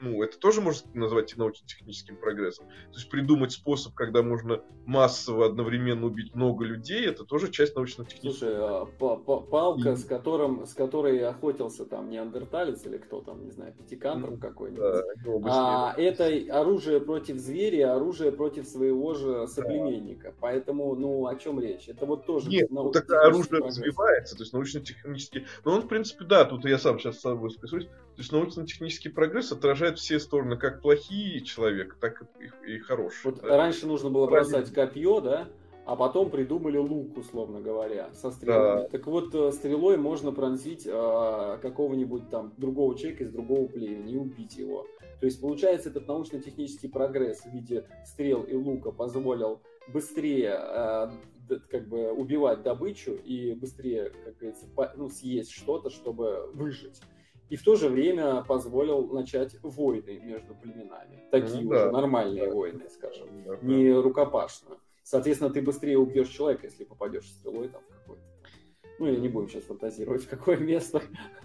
ну, это тоже можно назвать научно-техническим прогрессом. То есть придумать способ, когда можно массово одновременно убить много людей, это тоже часть научно-технического. Слушай, палка, и... с, которым, с которой охотился там неандерталец или кто там, не знаю, пятикантроп mm, какой-нибудь. Да, а это оружие против зверя, оружие против своего же соплеменника. Да. Поэтому, ну, о чем речь? Это вот тоже... Нет, ну, так оружие прогресс. Развивается, то есть научно-технический... Но он, в принципе, да, тут я сам сейчас с собой скажусь. То есть научно-технический прогресс отражает все стороны, как плохие человека, так и, и хорошие. Вот да? Раньше нужно было бросать копье, да, а потом придумали лук, условно говоря, со стрелами. Да. Так вот, стрелой можно пронзить а, какого-нибудь там другого человека из другого племени и убить его. То есть, получается, этот научно-технический прогресс в виде стрел и лука позволил быстрее а, как бы убивать добычу и быстрее, как говорится, по, ну, съесть что-то, чтобы выжить. И в то же время позволил начать войны между племенами. Такие ну, уже да. нормальные да. войны, скажем, да, не да. рукопашные. Соответственно, ты быстрее убьешь человека, если попадешь стрелой там в какой-то. Ну, или не будем сейчас фантазировать, в какое место.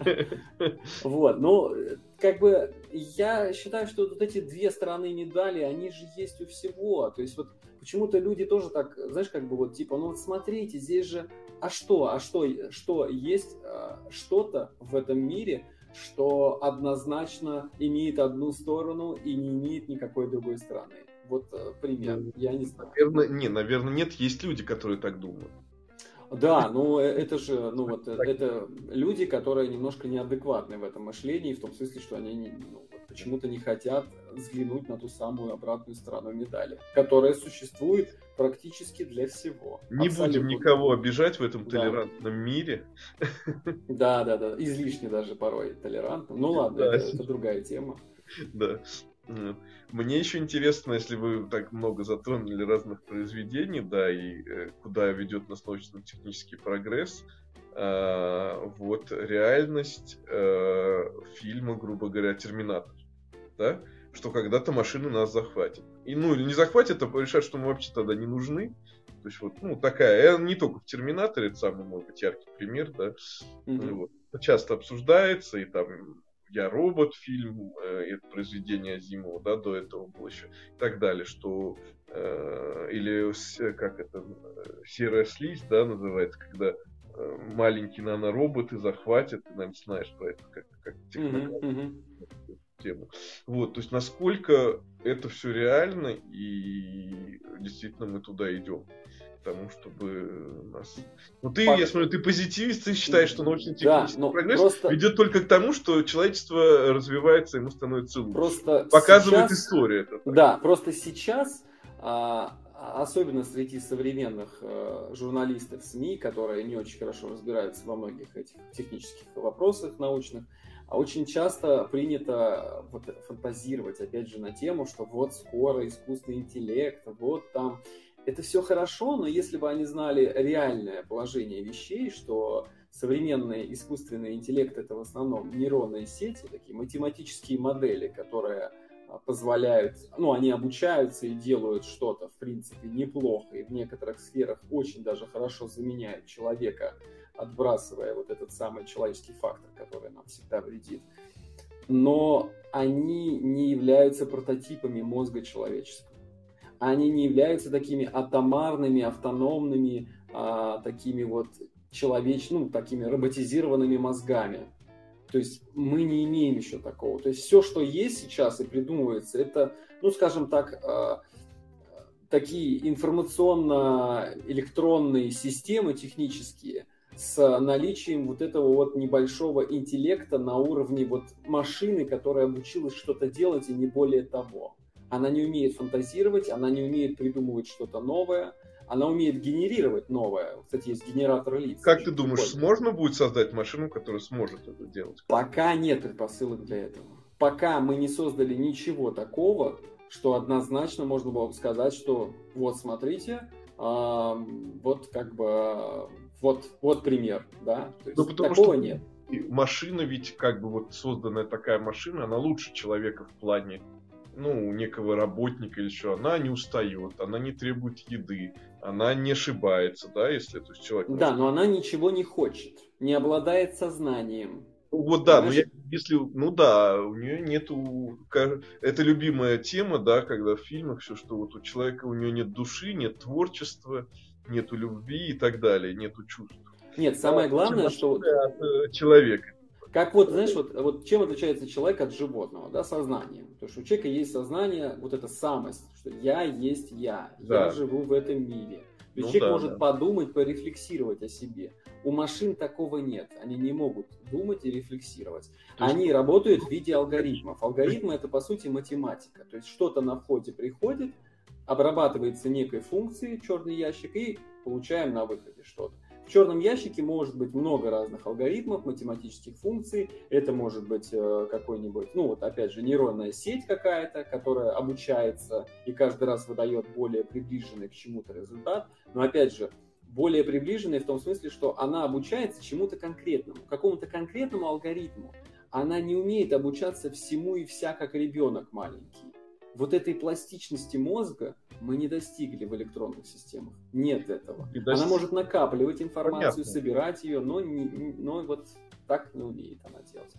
Вот, ну, как бы, я считаю, что вот эти две стороны медали, они же есть у всего. То есть вот почему-то люди тоже так, знаешь, как бы вот типа, ну вот смотрите, здесь же, а что, а что, что есть что-то в этом мире, что однозначно имеет одну сторону и не имеет никакой другой стороны. Вот пример, ну, я не знаю. Наверное, не, наверное, нет, есть люди, которые так думают. Да, ну это же, ну вот, это люди, которые немножко неадекватны в этом мышлении, в том смысле, что они не, ну, почему-то не хотят взглянуть на ту самую обратную сторону медали, которая существует практически для всего. Не Абсолютно. Будем никого обижать в этом толерантном да. мире. Да, да, да, излишне даже порой толерантным. Ну ладно, да. это, это другая тема. Да. Мне еще интересно, если вы так много затронули разных произведений, да, и э, куда ведет нас научно-технический прогресс, э, вот реальность э, фильма, грубо говоря, «Терминатор», да, что когда-то машины нас захватят. И, ну, или не захватят, а решат, что мы вообще тогда не нужны. То есть вот, ну, такая, не только в «Терминаторе», это самый, может быть, яркий пример, да, mm-hmm. вот, часто обсуждается, и там «Я робот» фильм, э, это произведение Азимова, да, до этого было еще, и так далее, что, э, или, как это, «Серая слизь», да, называется, когда э, маленькие нанороботы захватят, ты, наверное, знаешь про это, как, как технологию, mm-hmm. тему. Вот, то есть, насколько это все реально, и действительно мы туда идем. Тому, чтобы нас... Ну, ты, Пак... я смотрю, ты позитивист, ты считаешь, что научно-технический да, прогресс просто... ведет только к тому, что человечество развивается, ему становится лучше. Просто показывает сейчас... история. Это да, просто сейчас, особенно среди современных журналистов СМИ, которые не очень хорошо разбираются во многих этих технических вопросах научных, очень часто принято вот фантазировать, опять же, на тему, что вот скоро искусственный интеллект, вот там... Это все хорошо, но если бы они знали реальное положение вещей, что современный искусственный интеллект — это в основном нейронные сети, такие математические модели, которые позволяют, ну, они обучаются и делают что-то, в принципе, неплохо, и в некоторых сферах очень даже хорошо заменяют человека, отбрасывая вот этот самый человеческий фактор, который нам всегда вредит. Но они не являются прототипами мозга человеческого. Они не являются такими атомарными, автономными, а, такими вот человечными, ну, такими роботизированными мозгами. То есть мы не имеем еще такого. То есть все, что есть сейчас и придумывается, это, ну, скажем так, а, такие информационно-электронные системы технические с наличием вот этого вот небольшого интеллекта на уровне вот машины, которая обучилась что-то делать и не более того. Она не умеет фантазировать, она не умеет придумывать что-то новое, она умеет генерировать новое. Кстати, есть генератор лиц. Как ты думаешь, прикольно. Можно будет создать машину, которая сможет это делать? Пока нет предпосылок для этого. Пока мы не создали ничего такого, что однозначно можно было бы сказать, что вот смотрите, э, вот как бы вот, вот пример, да. То есть ну, такого что... нет. Машина ведь как бы вот созданная такая машина, она лучше человека в плане, ну, некого работника или что, она не устает, она не требует еды, она не ошибается, да, если то есть человек... Да, но она ничего не хочет, не обладает сознанием. Вот да, понимаешь? Но я если, ну да, у нее нету, это любимая тема, да, когда в фильмах все, что вот у человека, у нее нет души, нет творчества, нету любви и так далее, нету чувств. Нет, самое да, главное, что... От человека. Как вот, знаешь, вот, вот чем отличается человек от животного, да, сознанием. Потому что у человека есть сознание, вот эта самость, что я есть я, да. я живу в этом мире. То есть ну, человек да, может да. подумать, порефлексировать о себе. У машин такого нет, они не могут думать и рефлексировать. Они есть... работают в виде алгоритмов. Алгоритмы это по сути математика. То есть что-то на входе приходит, обрабатывается некой функцией, черный ящик, и получаем на выходе что-то. В черном ящике может быть много разных алгоритмов, математических функций. Это может быть э, какой-нибудь, ну вот опять же, нейронная сеть какая-то, которая обучается и каждый раз выдает более приближенный к чему-то результат. Но опять же, более приближенный в том смысле, что она обучается чему-то конкретному, какому-то конкретному алгоритму. Она не умеет обучаться всему и вся, как ребенок маленький. Вот этой пластичности мозга мы не достигли в электронных системах. Нет этого. Она может накапливать информацию, Понятно. собирать ее, но, не, но вот так не умеет она делать.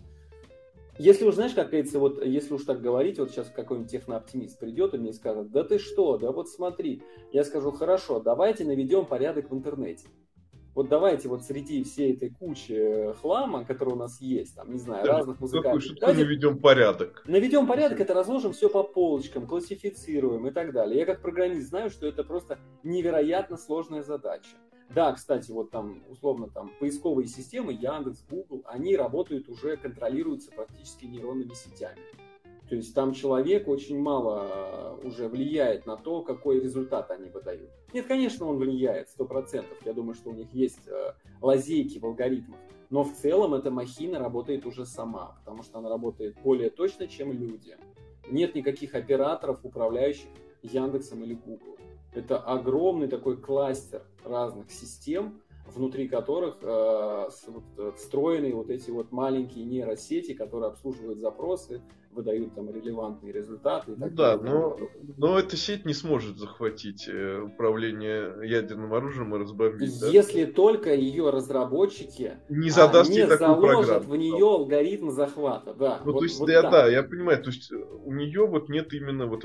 Если уж, знаешь, как говорится, вот если уж так говорить, вот сейчас какой-нибудь технооптимист придет и мне скажет, да ты что, да вот смотри. Я скажу, хорошо, давайте наведем порядок в интернете. Вот давайте вот среди всей этой кучи хлама, который у нас есть, там, не знаю, да, разных музыкальных... Что такое наведем порядок? Наведем порядок, это разложим все по полочкам, классифицируем и так далее. Я как программист знаю, что это просто невероятно сложная задача. Да, кстати, вот там, условно, там, поисковые системы, Яндекс, Google, они работают уже, контролируются практически нейронными сетями. То есть там человек очень мало уже влияет на то, какой результат они выдают. Нет, конечно, он влияет, сто процентов. Я думаю, что у них есть э, лазейки в алгоритмах. Но в целом эта махина работает уже сама, потому что она работает более точно, чем люди. Нет никаких операторов, управляющих Яндексом или Google. Это огромный такой кластер разных систем, внутри которых э, встроены вот эти вот маленькие нейросети, которые обслуживают запросы, выдают там релевантные результаты. И так да, но, но эта сеть не сможет захватить управление ядерным оружием и разбомбить. Если да? только ее разработчики не, задаст не заложат в нее алгоритм захвата. Да, ну, вот, то есть, вот да, да, я понимаю, то есть у нее вот нет именно вот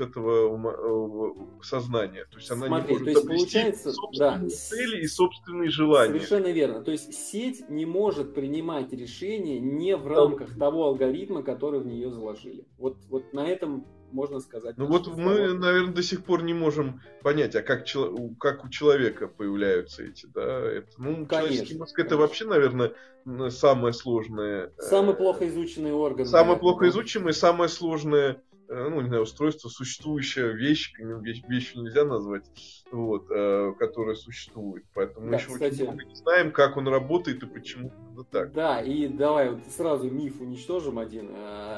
этого сознания. То есть она Смотри, не может то есть обрести получается, собственные да, цели и собственные желания. Совершенно верно. То есть сеть не может принимать решения не в рамках да. того алгоритма, который в нее заложили. Вот, вот на этом можно сказать. Ну вот мы, слова. наверное, до сих пор не можем понять, а как, как у человека появляются эти, да? Это, ну, конечно, человеческий мозг конечно. это вообще, наверное, самое сложное. Самый плохо изученный орган. Самое наверное, плохо да? изучимый, самое сложное, ну, не знаю, устройство, существующая вещь, вещь, вещью нельзя назвать, вот, э, которая существует. Поэтому да, мы еще кстати, очень много не знаем, как он работает и почему это так. Да, и давай вот сразу миф уничтожим один.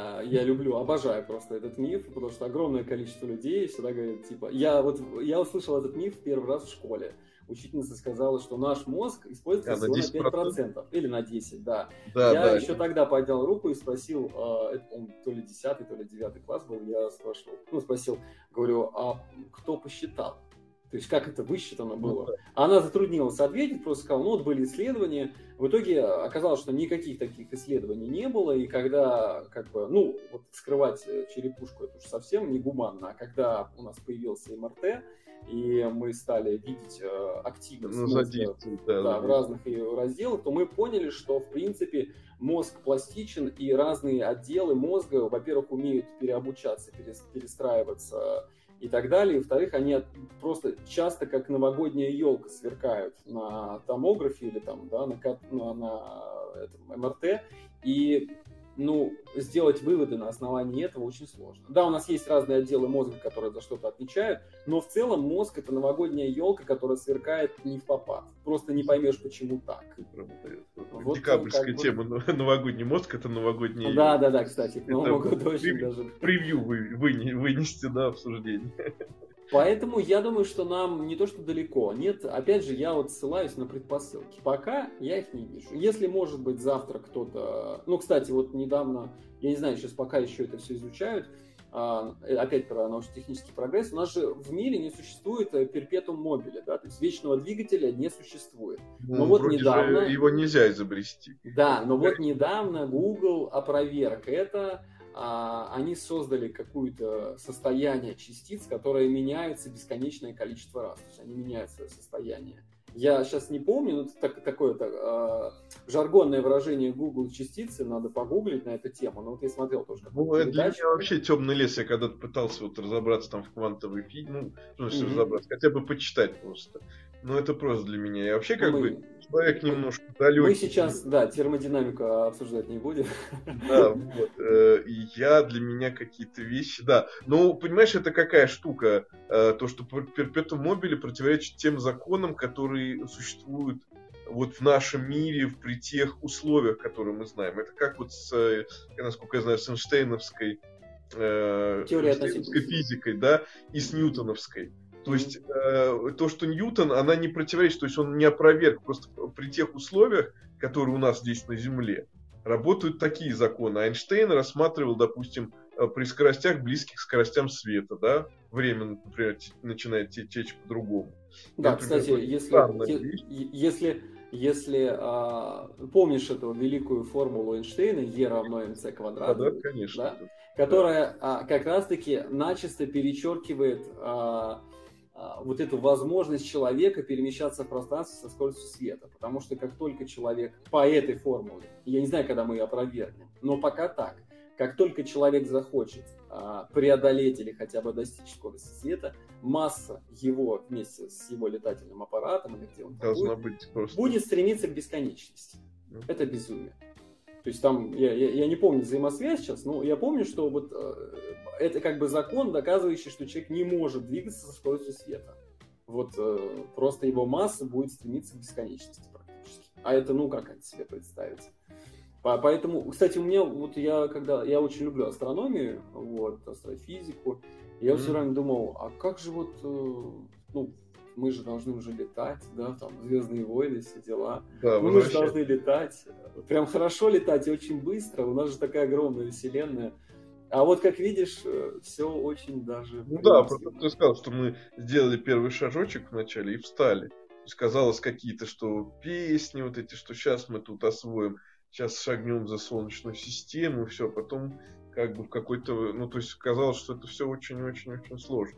Я люблю, обожаю просто этот миф, потому что огромное количество людей всегда говорят, типа, я вот, я услышал этот миф первый раз в школе. Учительница сказала, что наш мозг используется всего на пять процентов. Или на десять процентов, да. да я да, еще да. тогда поднял руку и спросил, это, он, то ли десятый, то ли девятый класс был, я спрашивал, ну, спросил, говорю, а кто посчитал? То есть, как это высчитано было? Ну, да. Она затруднилась ответить, просто сказала, ну, вот были исследования. В итоге оказалось, что никаких таких исследований не было, и когда, как бы, ну, вот скрывать черепушку, это уж совсем не гуманно, а когда у нас появился эм эр тэ, и мы стали видеть э, активность ну, мозга да, да, в разных разделах, то мы поняли, что, в принципе, мозг пластичен, и разные отделы мозга, во-первых, умеют переобучаться, перестраиваться и так далее. И, во-вторых, они просто часто как новогодняя елка сверкают на томографе или там, да, на, на, на этом эм эр тэ. И ну, сделать выводы на основании этого очень сложно. Да, у нас есть разные отделы мозга, которые за что-то отвечают, но в целом мозг — это новогодняя елка, которая сверкает не впопад. Просто не поймешь, почему так. Вот декабрьская тема. Бы... Новогодний мозг — это новогодняя елка. Да, да, да, кстати, к Новому году очень даже... Превью вы, вы, вынести на обсуждение. Поэтому я думаю, что нам не то что далеко. Нет, опять же, я вот ссылаюсь на предпосылки. Пока я их не вижу. Если, может быть, завтра кто-то... Ну, кстати, вот недавно, я не знаю, сейчас пока еще это все изучают, опять про научно-технический прогресс, у нас же в мире не существует перпетум мобиле, да, то есть вечного двигателя не существует. Ну, но вот вроде недавно... же его нельзя изобрести. Да, но вот недавно Google опроверг это. А, они создали какое-то состояние частиц, которые меняются бесконечное количество раз. То есть они меняют свое состояние. Я сейчас не помню, но так, такое а, жаргонное выражение Google частицы, надо погуглить на эту тему. Но вот я смотрел тоже какую-то Ну, передачу. для меня вообще темный лес. Я когда-то пытался вот разобраться там в квантовой физике, ну, что значит Мгм. разобраться, хотя бы почитать просто. Но это просто для меня. Я вообще как Мы- бы человек мы- немножко далекий. Мы сейчас, да, термодинамику обсуждать не будем. Да, вот. э, И я для меня какие-то вещи, да. Ну, понимаешь, это какая штука? Э, То, что перпетум мобиле противоречит тем законам, которые существуют вот в нашем мире при тех условиях, которые мы знаем. Это как вот с, э, насколько я знаю, с Эйнштейновской, э, Теория Эйнштейновской относительности. физикой, да, и с ньютоновской. То есть э, то, что Ньютон, она не противоречит, то есть он не опроверг, просто при тех условиях, которые у нас здесь на Земле, работают такие законы. Эйнштейн рассматривал, допустим, э, при скоростях, близких к скоростям света, да, время, например, те- начинает те- течь по-другому. Да, Например, кстати, очень если, странная е- вещь. е- если, если а, помнишь эту великую формулу Эйнштейна E равно mc квадрат, Квадрат, конечно. да, это- которая а, как раз-таки начисто перечеркивает а, а, вот эту возможность человека перемещаться в пространстве со скоростью света. Потому что как только человек по этой формуле, я не знаю, когда мы ее опровергнем, но пока так, как только человек захочет а, преодолеть или хотя бы достичь скорости света, масса его вместе с его летательным аппаратом, или где он там Должна будет, быть просто... будет стремиться к бесконечности. Ну. Это безумие. То есть там, я, я, я не помню взаимосвязь сейчас, но я помню, что вот э, это как бы закон, доказывающий, что человек не может двигаться со скоростью света. Вот э, просто его масса будет стремиться к бесконечности практически. А это, ну, как это себе представить? По- Поэтому, кстати, у меня, вот я, когда, я очень люблю астрономию, вот, астрофизику, я все Мгм. время думал, а как же вот, э, ну, мы же должны уже летать, да, там, «Звездные войны», все дела. Да, Ну, мы же возвращай. должны летать. Прям хорошо летать и очень быстро. У нас же такая огромная вселенная. А вот, как видишь, все очень даже Ну да, просто примитивно. ты сказал, что мы сделали первый шажочек вначале и встали. То есть казалось какие-то, что песни вот эти, что сейчас мы тут освоим, сейчас шагнем за Солнечную систему, все, потом как бы в какой-то, ну то есть казалось, что это все очень-очень-очень сложно.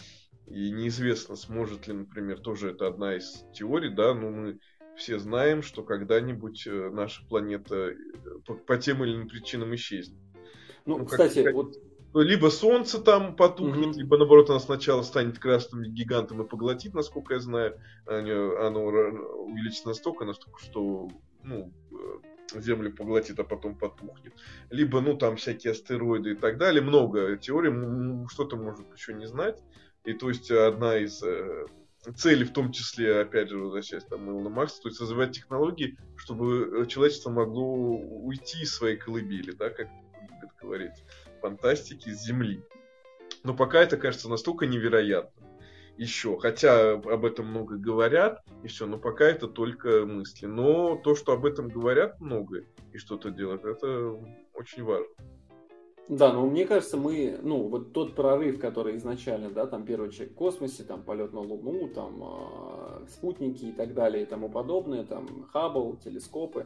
И неизвестно, сможет ли, например, тоже это одна из теорий, да, но мы все знаем, что когда-нибудь э, наша планета э, по, по тем или иным причинам исчезнет. Ну, Ну, как кстати, сказать, вот либо солнце там потухнет, Мгм. либо наоборот оно сначала станет красным гигантом и поглотит, насколько я знаю. Оно, оно ра- увеличится настолько, настолько, что ну, э, Землю поглотит, а потом потухнет. Либо, ну, там всякие астероиды и так далее. Много теорий, м, что-то может еще не знать. И то есть одна из э, целей, в том числе, опять же, возвращаясь там Илона Маркса, то есть развивать технологии, чтобы человечество могло уйти из своей колыбели, да, как любят говорить, фантастики с Земли. Но пока это кажется настолько невероятным еще, хотя об этом много говорят, и все, но пока это только мысли. Но то, что об этом говорят много и что-то делают, это очень важно. да, но мне кажется, мы, ну, вот тот прорыв, который изначально, да, там первый человек в космосе, там полет на Луну, там э, спутники и так далее и тому подобное, там Хаббл, телескопы,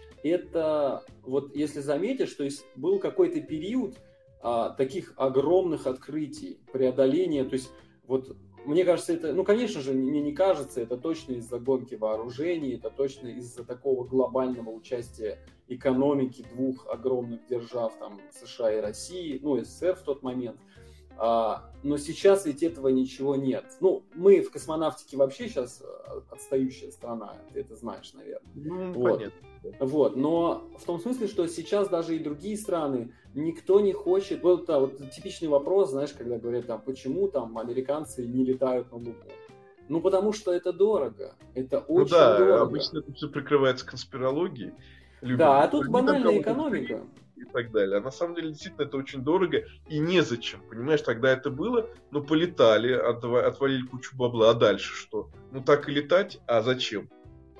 это вот если заметишь, то есть был какой-то период а, таких огромных открытий, преодоления, то есть вот мне кажется, это, ну, конечно же, мне не кажется, это точно из-за гонки вооружений, это точно из-за такого глобального участия экономики двух огромных держав, там, США и России, ну, СССР в тот момент. А, но сейчас ведь этого ничего нет. Ну, мы в космонавтике вообще сейчас отстающая страна, ты это знаешь, наверное. Ну, Вот. понятно. Вот, но в том смысле, что сейчас даже и другие страны, никто не хочет, вот, да, вот типичный вопрос, знаешь, когда говорят, там, почему там американцы не летают на Луну? Ну, потому что это дорого, это Ну очень да, дорого. обычно это все прикрывается конспирологией. Любят Да, а говорить, тут они там банальная кого-то экономика. предают и так далее. А на самом деле, действительно, это очень дорого и незачем. Понимаешь, тогда это было, ну, полетали, отва- отвалили кучу бабла, а дальше что? Ну, так и летать, а зачем?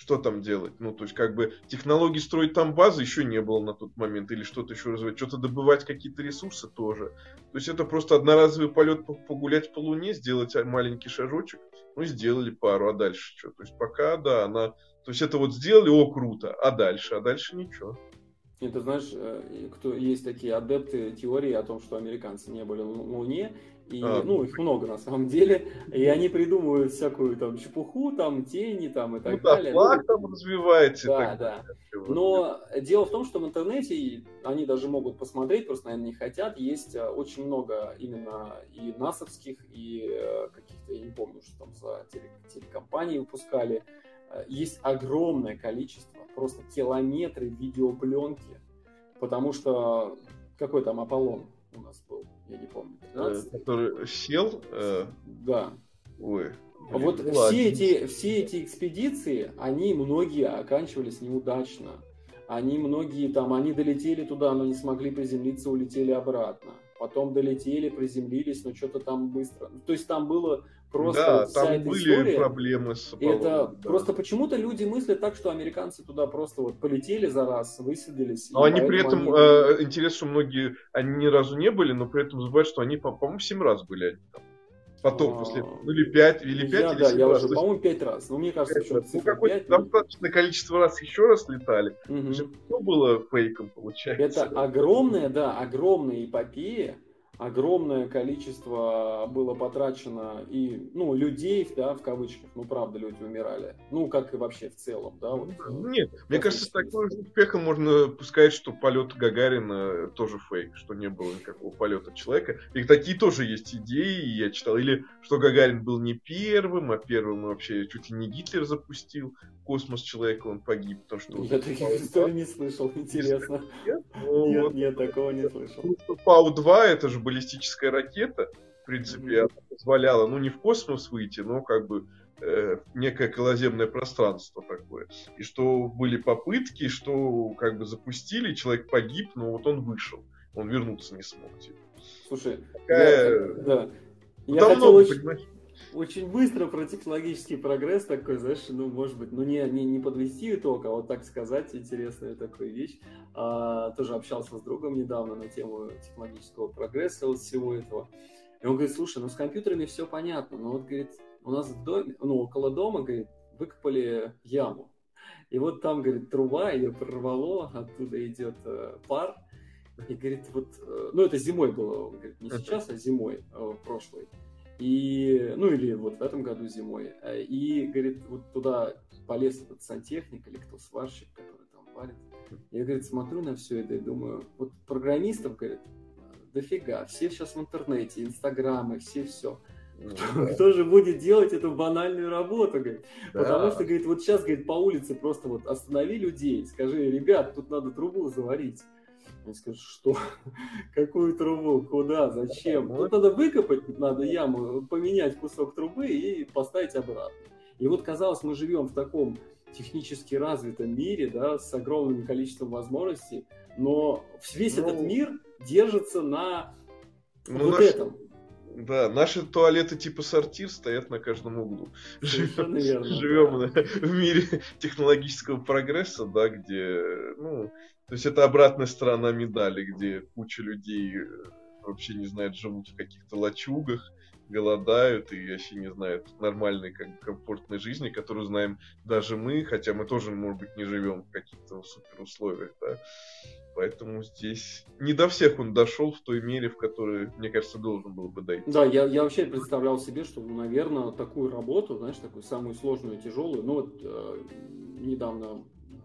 Что там делать? Ну, то есть, как бы, технологии строить там базы еще не было на тот момент, или что-то еще развивать, что-то добывать, какие-то ресурсы тоже. То есть, это просто одноразовый полет погулять по Луне, сделать маленький шажочек, ну, сделали пару, а дальше что? То есть, пока, да, она... То есть, это вот сделали, о, круто, а дальше? А дальше ничего. И ты знаешь, кто, есть такие адепты теории о том, что американцы не были на Луне, и, а, ну, их много на самом деле, и они придумывают всякую там чепуху, там, тени, там, и так ну, да, далее. флаг ну, там развивается. Да, и так да. далее. Но дело в том, что в интернете, они даже могут посмотреть, просто, наверное, не хотят, есть очень много именно и насовских, и каких-то, я не помню, что там за телекомпании выпускали, есть огромное количество, просто километры видеопленки, потому что какой там Аполлон у нас был, я не помню, пятнадцатый? Который сел? Э... Да. Ой. Блин, вот ну, все эти, все эти экспедиции, они многие оканчивались неудачно. Они многие там, они долетели туда, но не смогли приземлиться, улетели обратно. Потом долетели, приземлились, но что-то там быстро. То есть там было просто да, вот вся там эта были история. Проблемы с Аполлоном, это да. просто почему-то люди мыслят так, что американцы туда просто вот полетели за раз, высадились. Но они при этом, они... э, интересно, что многие, они ни разу не были, но при этом забывают, что они, по-моему, семь раз были они там. Потом, после, ну, или пять, или пять, я, или да, семь я раз. уже, по-моему, пять раз. Но мне кажется, что ну, какое-то достаточное количество раз еще раз летали. Угу. Все было фейком, получается. Это огромная, да, огромная эпопея. Огромное количество было потрачено и, ну, людей, да, в кавычках, ну, правда, люди умирали. Ну, как и вообще в целом, да. Вот, Нет, мне кажется, с таким успехом можно сказать, что полет Гагарина тоже фейк, что не было никакого полета человека. И такие тоже есть идеи, я читал. Или что Гагарин был не первым, а первым вообще чуть ли не Гитлер запустил в космос человека, он погиб. Потому что я таких историй не слышал, интересно. Нет, нет, вот, нет, такого не слышал. Пау два это же баллистическая ракета, в принципе, mm-hmm. она позволяла, ну, не в космос выйти, но как бы э, некое околоземное пространство такое. И что были попытки, что как бы запустили, человек погиб, но вот он вышел, он вернуться не смог. Типа. Слушай, Такая... я, да. ну, я там хотел много, очень... понимаешь? Очень быстро про технологический прогресс такой, знаешь, ну, может быть, ну, не, не, не подвести итог, а вот так сказать, интересная такая вещь. А, тоже общался с другом недавно на тему технологического прогресса, вот всего этого. И он говорит, слушай, ну, с компьютерами все понятно, но вот, говорит, у нас в доме, ну, около дома, говорит, выкопали яму. И вот там, говорит, труба, ее прорвало, оттуда идет э, пар. И, говорит, вот, э, ну, это зимой было, он говорит, не сейчас, а зимой, э, прошлой. И, ну, или вот в этом году зимой. И, говорит, вот туда полез этот сантехник или кто сварщик, который там варит. Я, говорит, смотрю на все это и думаю, вот программистов, говорит, дофига. Все сейчас в интернете, инстаграмы, все все. Кто, кто же будет делать эту банальную работу, говорит? Да. Потому что, говорит, вот сейчас, говорит, по улице просто вот останови людей, скажи, ребят, тут надо трубу заварить. Они скажут, что? Какую трубу? Куда? Зачем? Тут надо выкопать, надо яму, поменять кусок трубы и поставить обратно. И вот, казалось, мы живем в таком технически развитом мире, да, с огромным количеством возможностей, но весь ну, этот мир держится на ну, вот наш, этом. Да, наши туалеты типа сортир стоят на каждом углу. Совершенно верно. Живем да. в мире технологического прогресса, да, где, ну, то есть это обратная сторона медали, где куча людей вообще не знают, живут в каких-то лачугах, голодают и вообще не знают нормальной, как бы, комфортной жизни, которую знаем даже мы, хотя мы тоже, может быть, не живем в каких-то супер условиях, да. Поэтому здесь не до всех он дошел в той мере, в которой, мне кажется, должен был бы дойти. Да, я, я вообще представлял себе, что, ну, наверное, такую работу, знаешь, такую самую сложную, тяжелую, ну вот э, недавно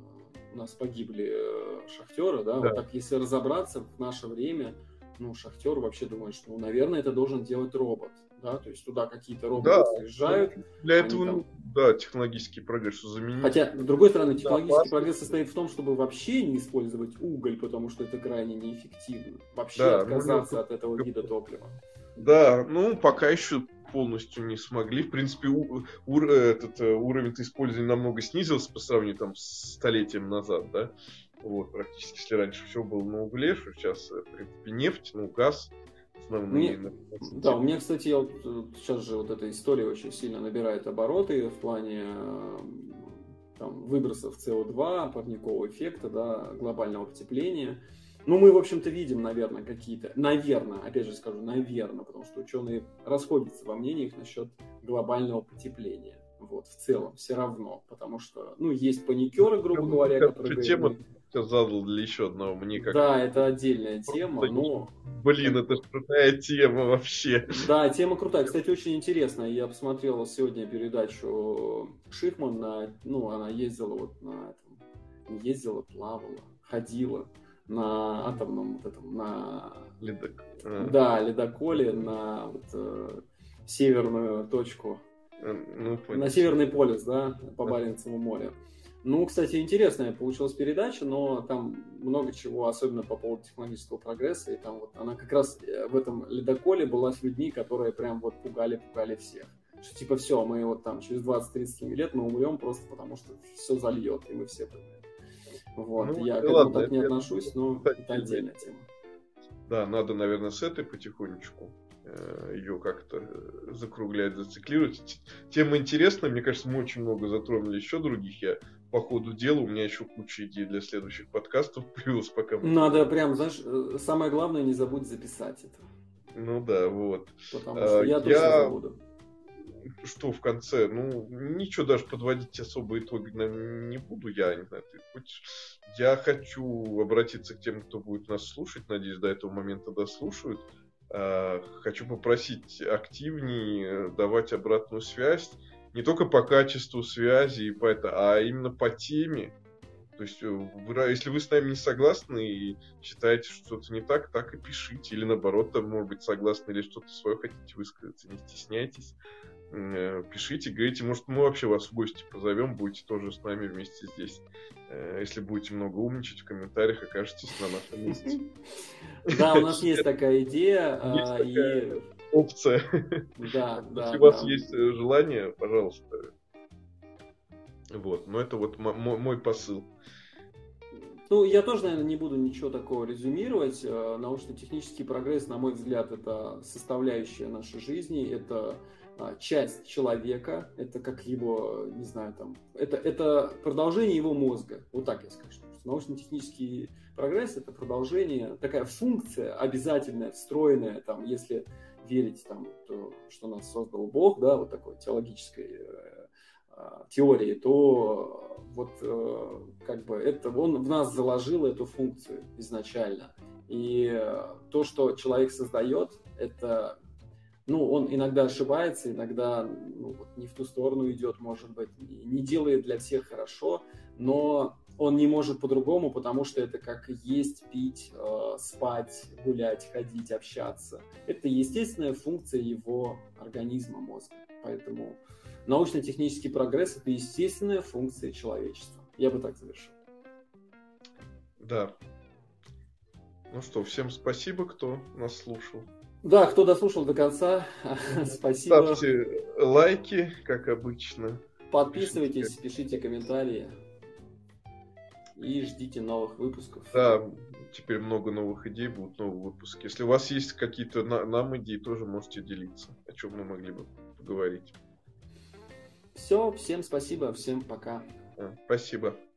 у нас погибли э, шахтеры, да, да, вот так если разобраться в наше время, ну, шахтер вообще думает, что, ну, наверное, это должен делать робот, да, то есть туда какие-то роботы да, заезжают. Для этого, там... да, технологический прогресс заменить. Хотя, с другой стороны, технологический да, прогресс состоит в том, чтобы вообще не использовать уголь, потому что это крайне неэффективно. Вообще да, отказаться ну, от этого вида топлива. Да, ну, пока еще полностью не смогли. В принципе, у, у, этот уровень использования намного снизился по сравнению там, с столетием назад, да. Вот, практически, если раньше все было на угле, что сейчас, в принципе, нефть, ну, газ. Мне, да, у меня, кстати, я вот, сейчас же вот эта история очень сильно набирает обороты в плане там, выбросов си о два, парникового эффекта, да, глобального потепления. Ну, мы, в общем-то, видим, наверное, какие-то, наверное, опять же скажу, наверное, потому что ученые расходятся во мнениях насчет глобального потепления. Вот, в целом, все равно, потому что, ну, есть паникеры, грубо говоря, которые говорят... Тема задал для еще одного, мне как... Да, это отдельная тема, но... Блин, как... это же крутая тема вообще. Да, тема крутая. Кстати, очень интересная. Я посмотрел сегодня передачу Шихман, на... ну, она ездила вот на этом... Ездила, плавала, ходила на атомном вот этом, на... Ледок. А. Да, ледоколе на вот, э, северную точку. Ну, на Северный полюс, да, по Баренцеву морю. Ну, кстати, интересная получилась передача, но там много чего, особенно по поводу технологического прогресса. И там вот она как раз в этом ледоколе была с людьми, которые прям вот пугали-пугали всех. Что типа все, мы вот там через двадцать-тридцать лет мы умрем просто потому, что все зальет, и мы все помрем. Вот, ну, я к этому ладно, так не отношусь, но это, это отдельная тема. Да, надо, наверное, с этой потихонечку ее как-то закруглять, зациклировать. Тема интересная, мне кажется, мы очень много затронули еще других. Я по ходу дела, у меня еще куча идей для следующих подкастов плюс пока... Надо прям, знаешь, самое главное, не забудь записать это. Ну да, вот. Потому что я, я... точно забуду. Что в конце? Ну, ничего даже подводить особо итоги не буду. Я не знаю, ты хоть... Я хочу обратиться к тем, кто будет нас слушать. Надеюсь, до этого момента дослушают. Хочу попросить активнее давать обратную связь. Не только по качеству связи, и по это, а именно по теме. То есть, вы, если вы с нами не согласны и считаете, что что-то не так, так и пишите. Или наоборот, там, может быть, согласны или что-то свое хотите высказаться. Не стесняйтесь. Пишите, говорите, может, мы вообще вас в гости позовем, будете тоже с нами вместе здесь. Если будете много умничать в комментариях, окажетесь на нашем месте. Да, у нас есть такая идея. Есть такая опция. Да, да. Если у вас есть желание, пожалуйста. Вот, но это вот мой посыл. Ну, я тоже, наверное, не буду ничего такого резюмировать. Научно-технический прогресс, на мой взгляд, это составляющая нашей жизни, это часть человека, это как его, не знаю, там, это, это продолжение его мозга. Вот так я скажу. Научно-технический прогресс — это продолжение, такая функция обязательная, встроенная, там, если верить, там, то, что нас создал Бог, да, вот такой теологической э, э, теории, то вот э, как бы это он в нас заложил эту функцию изначально. И э, то, что человек создает, это ну, он иногда ошибается, иногда ну, вот, не в ту сторону идет, может быть, не делает для всех хорошо, но он не может по-другому, потому что это как есть, пить, э, спать, гулять, ходить, общаться. Это естественная функция его организма, мозга. Поэтому научно-технический прогресс — это естественная функция человечества. Я бы так завершил. Да. Ну что, всем спасибо, кто нас слушал. Да, кто дослушал до конца, спасибо. Ставьте лайки, как обычно. Подписывайтесь, пишите, пишите комментарии. И ждите новых выпусков. Да, теперь много новых идей, будут новые выпуски. Если у вас есть какие-то на, нам идеи, тоже можете делиться, о чем мы могли бы поговорить. Все, всем спасибо, всем пока. Спасибо.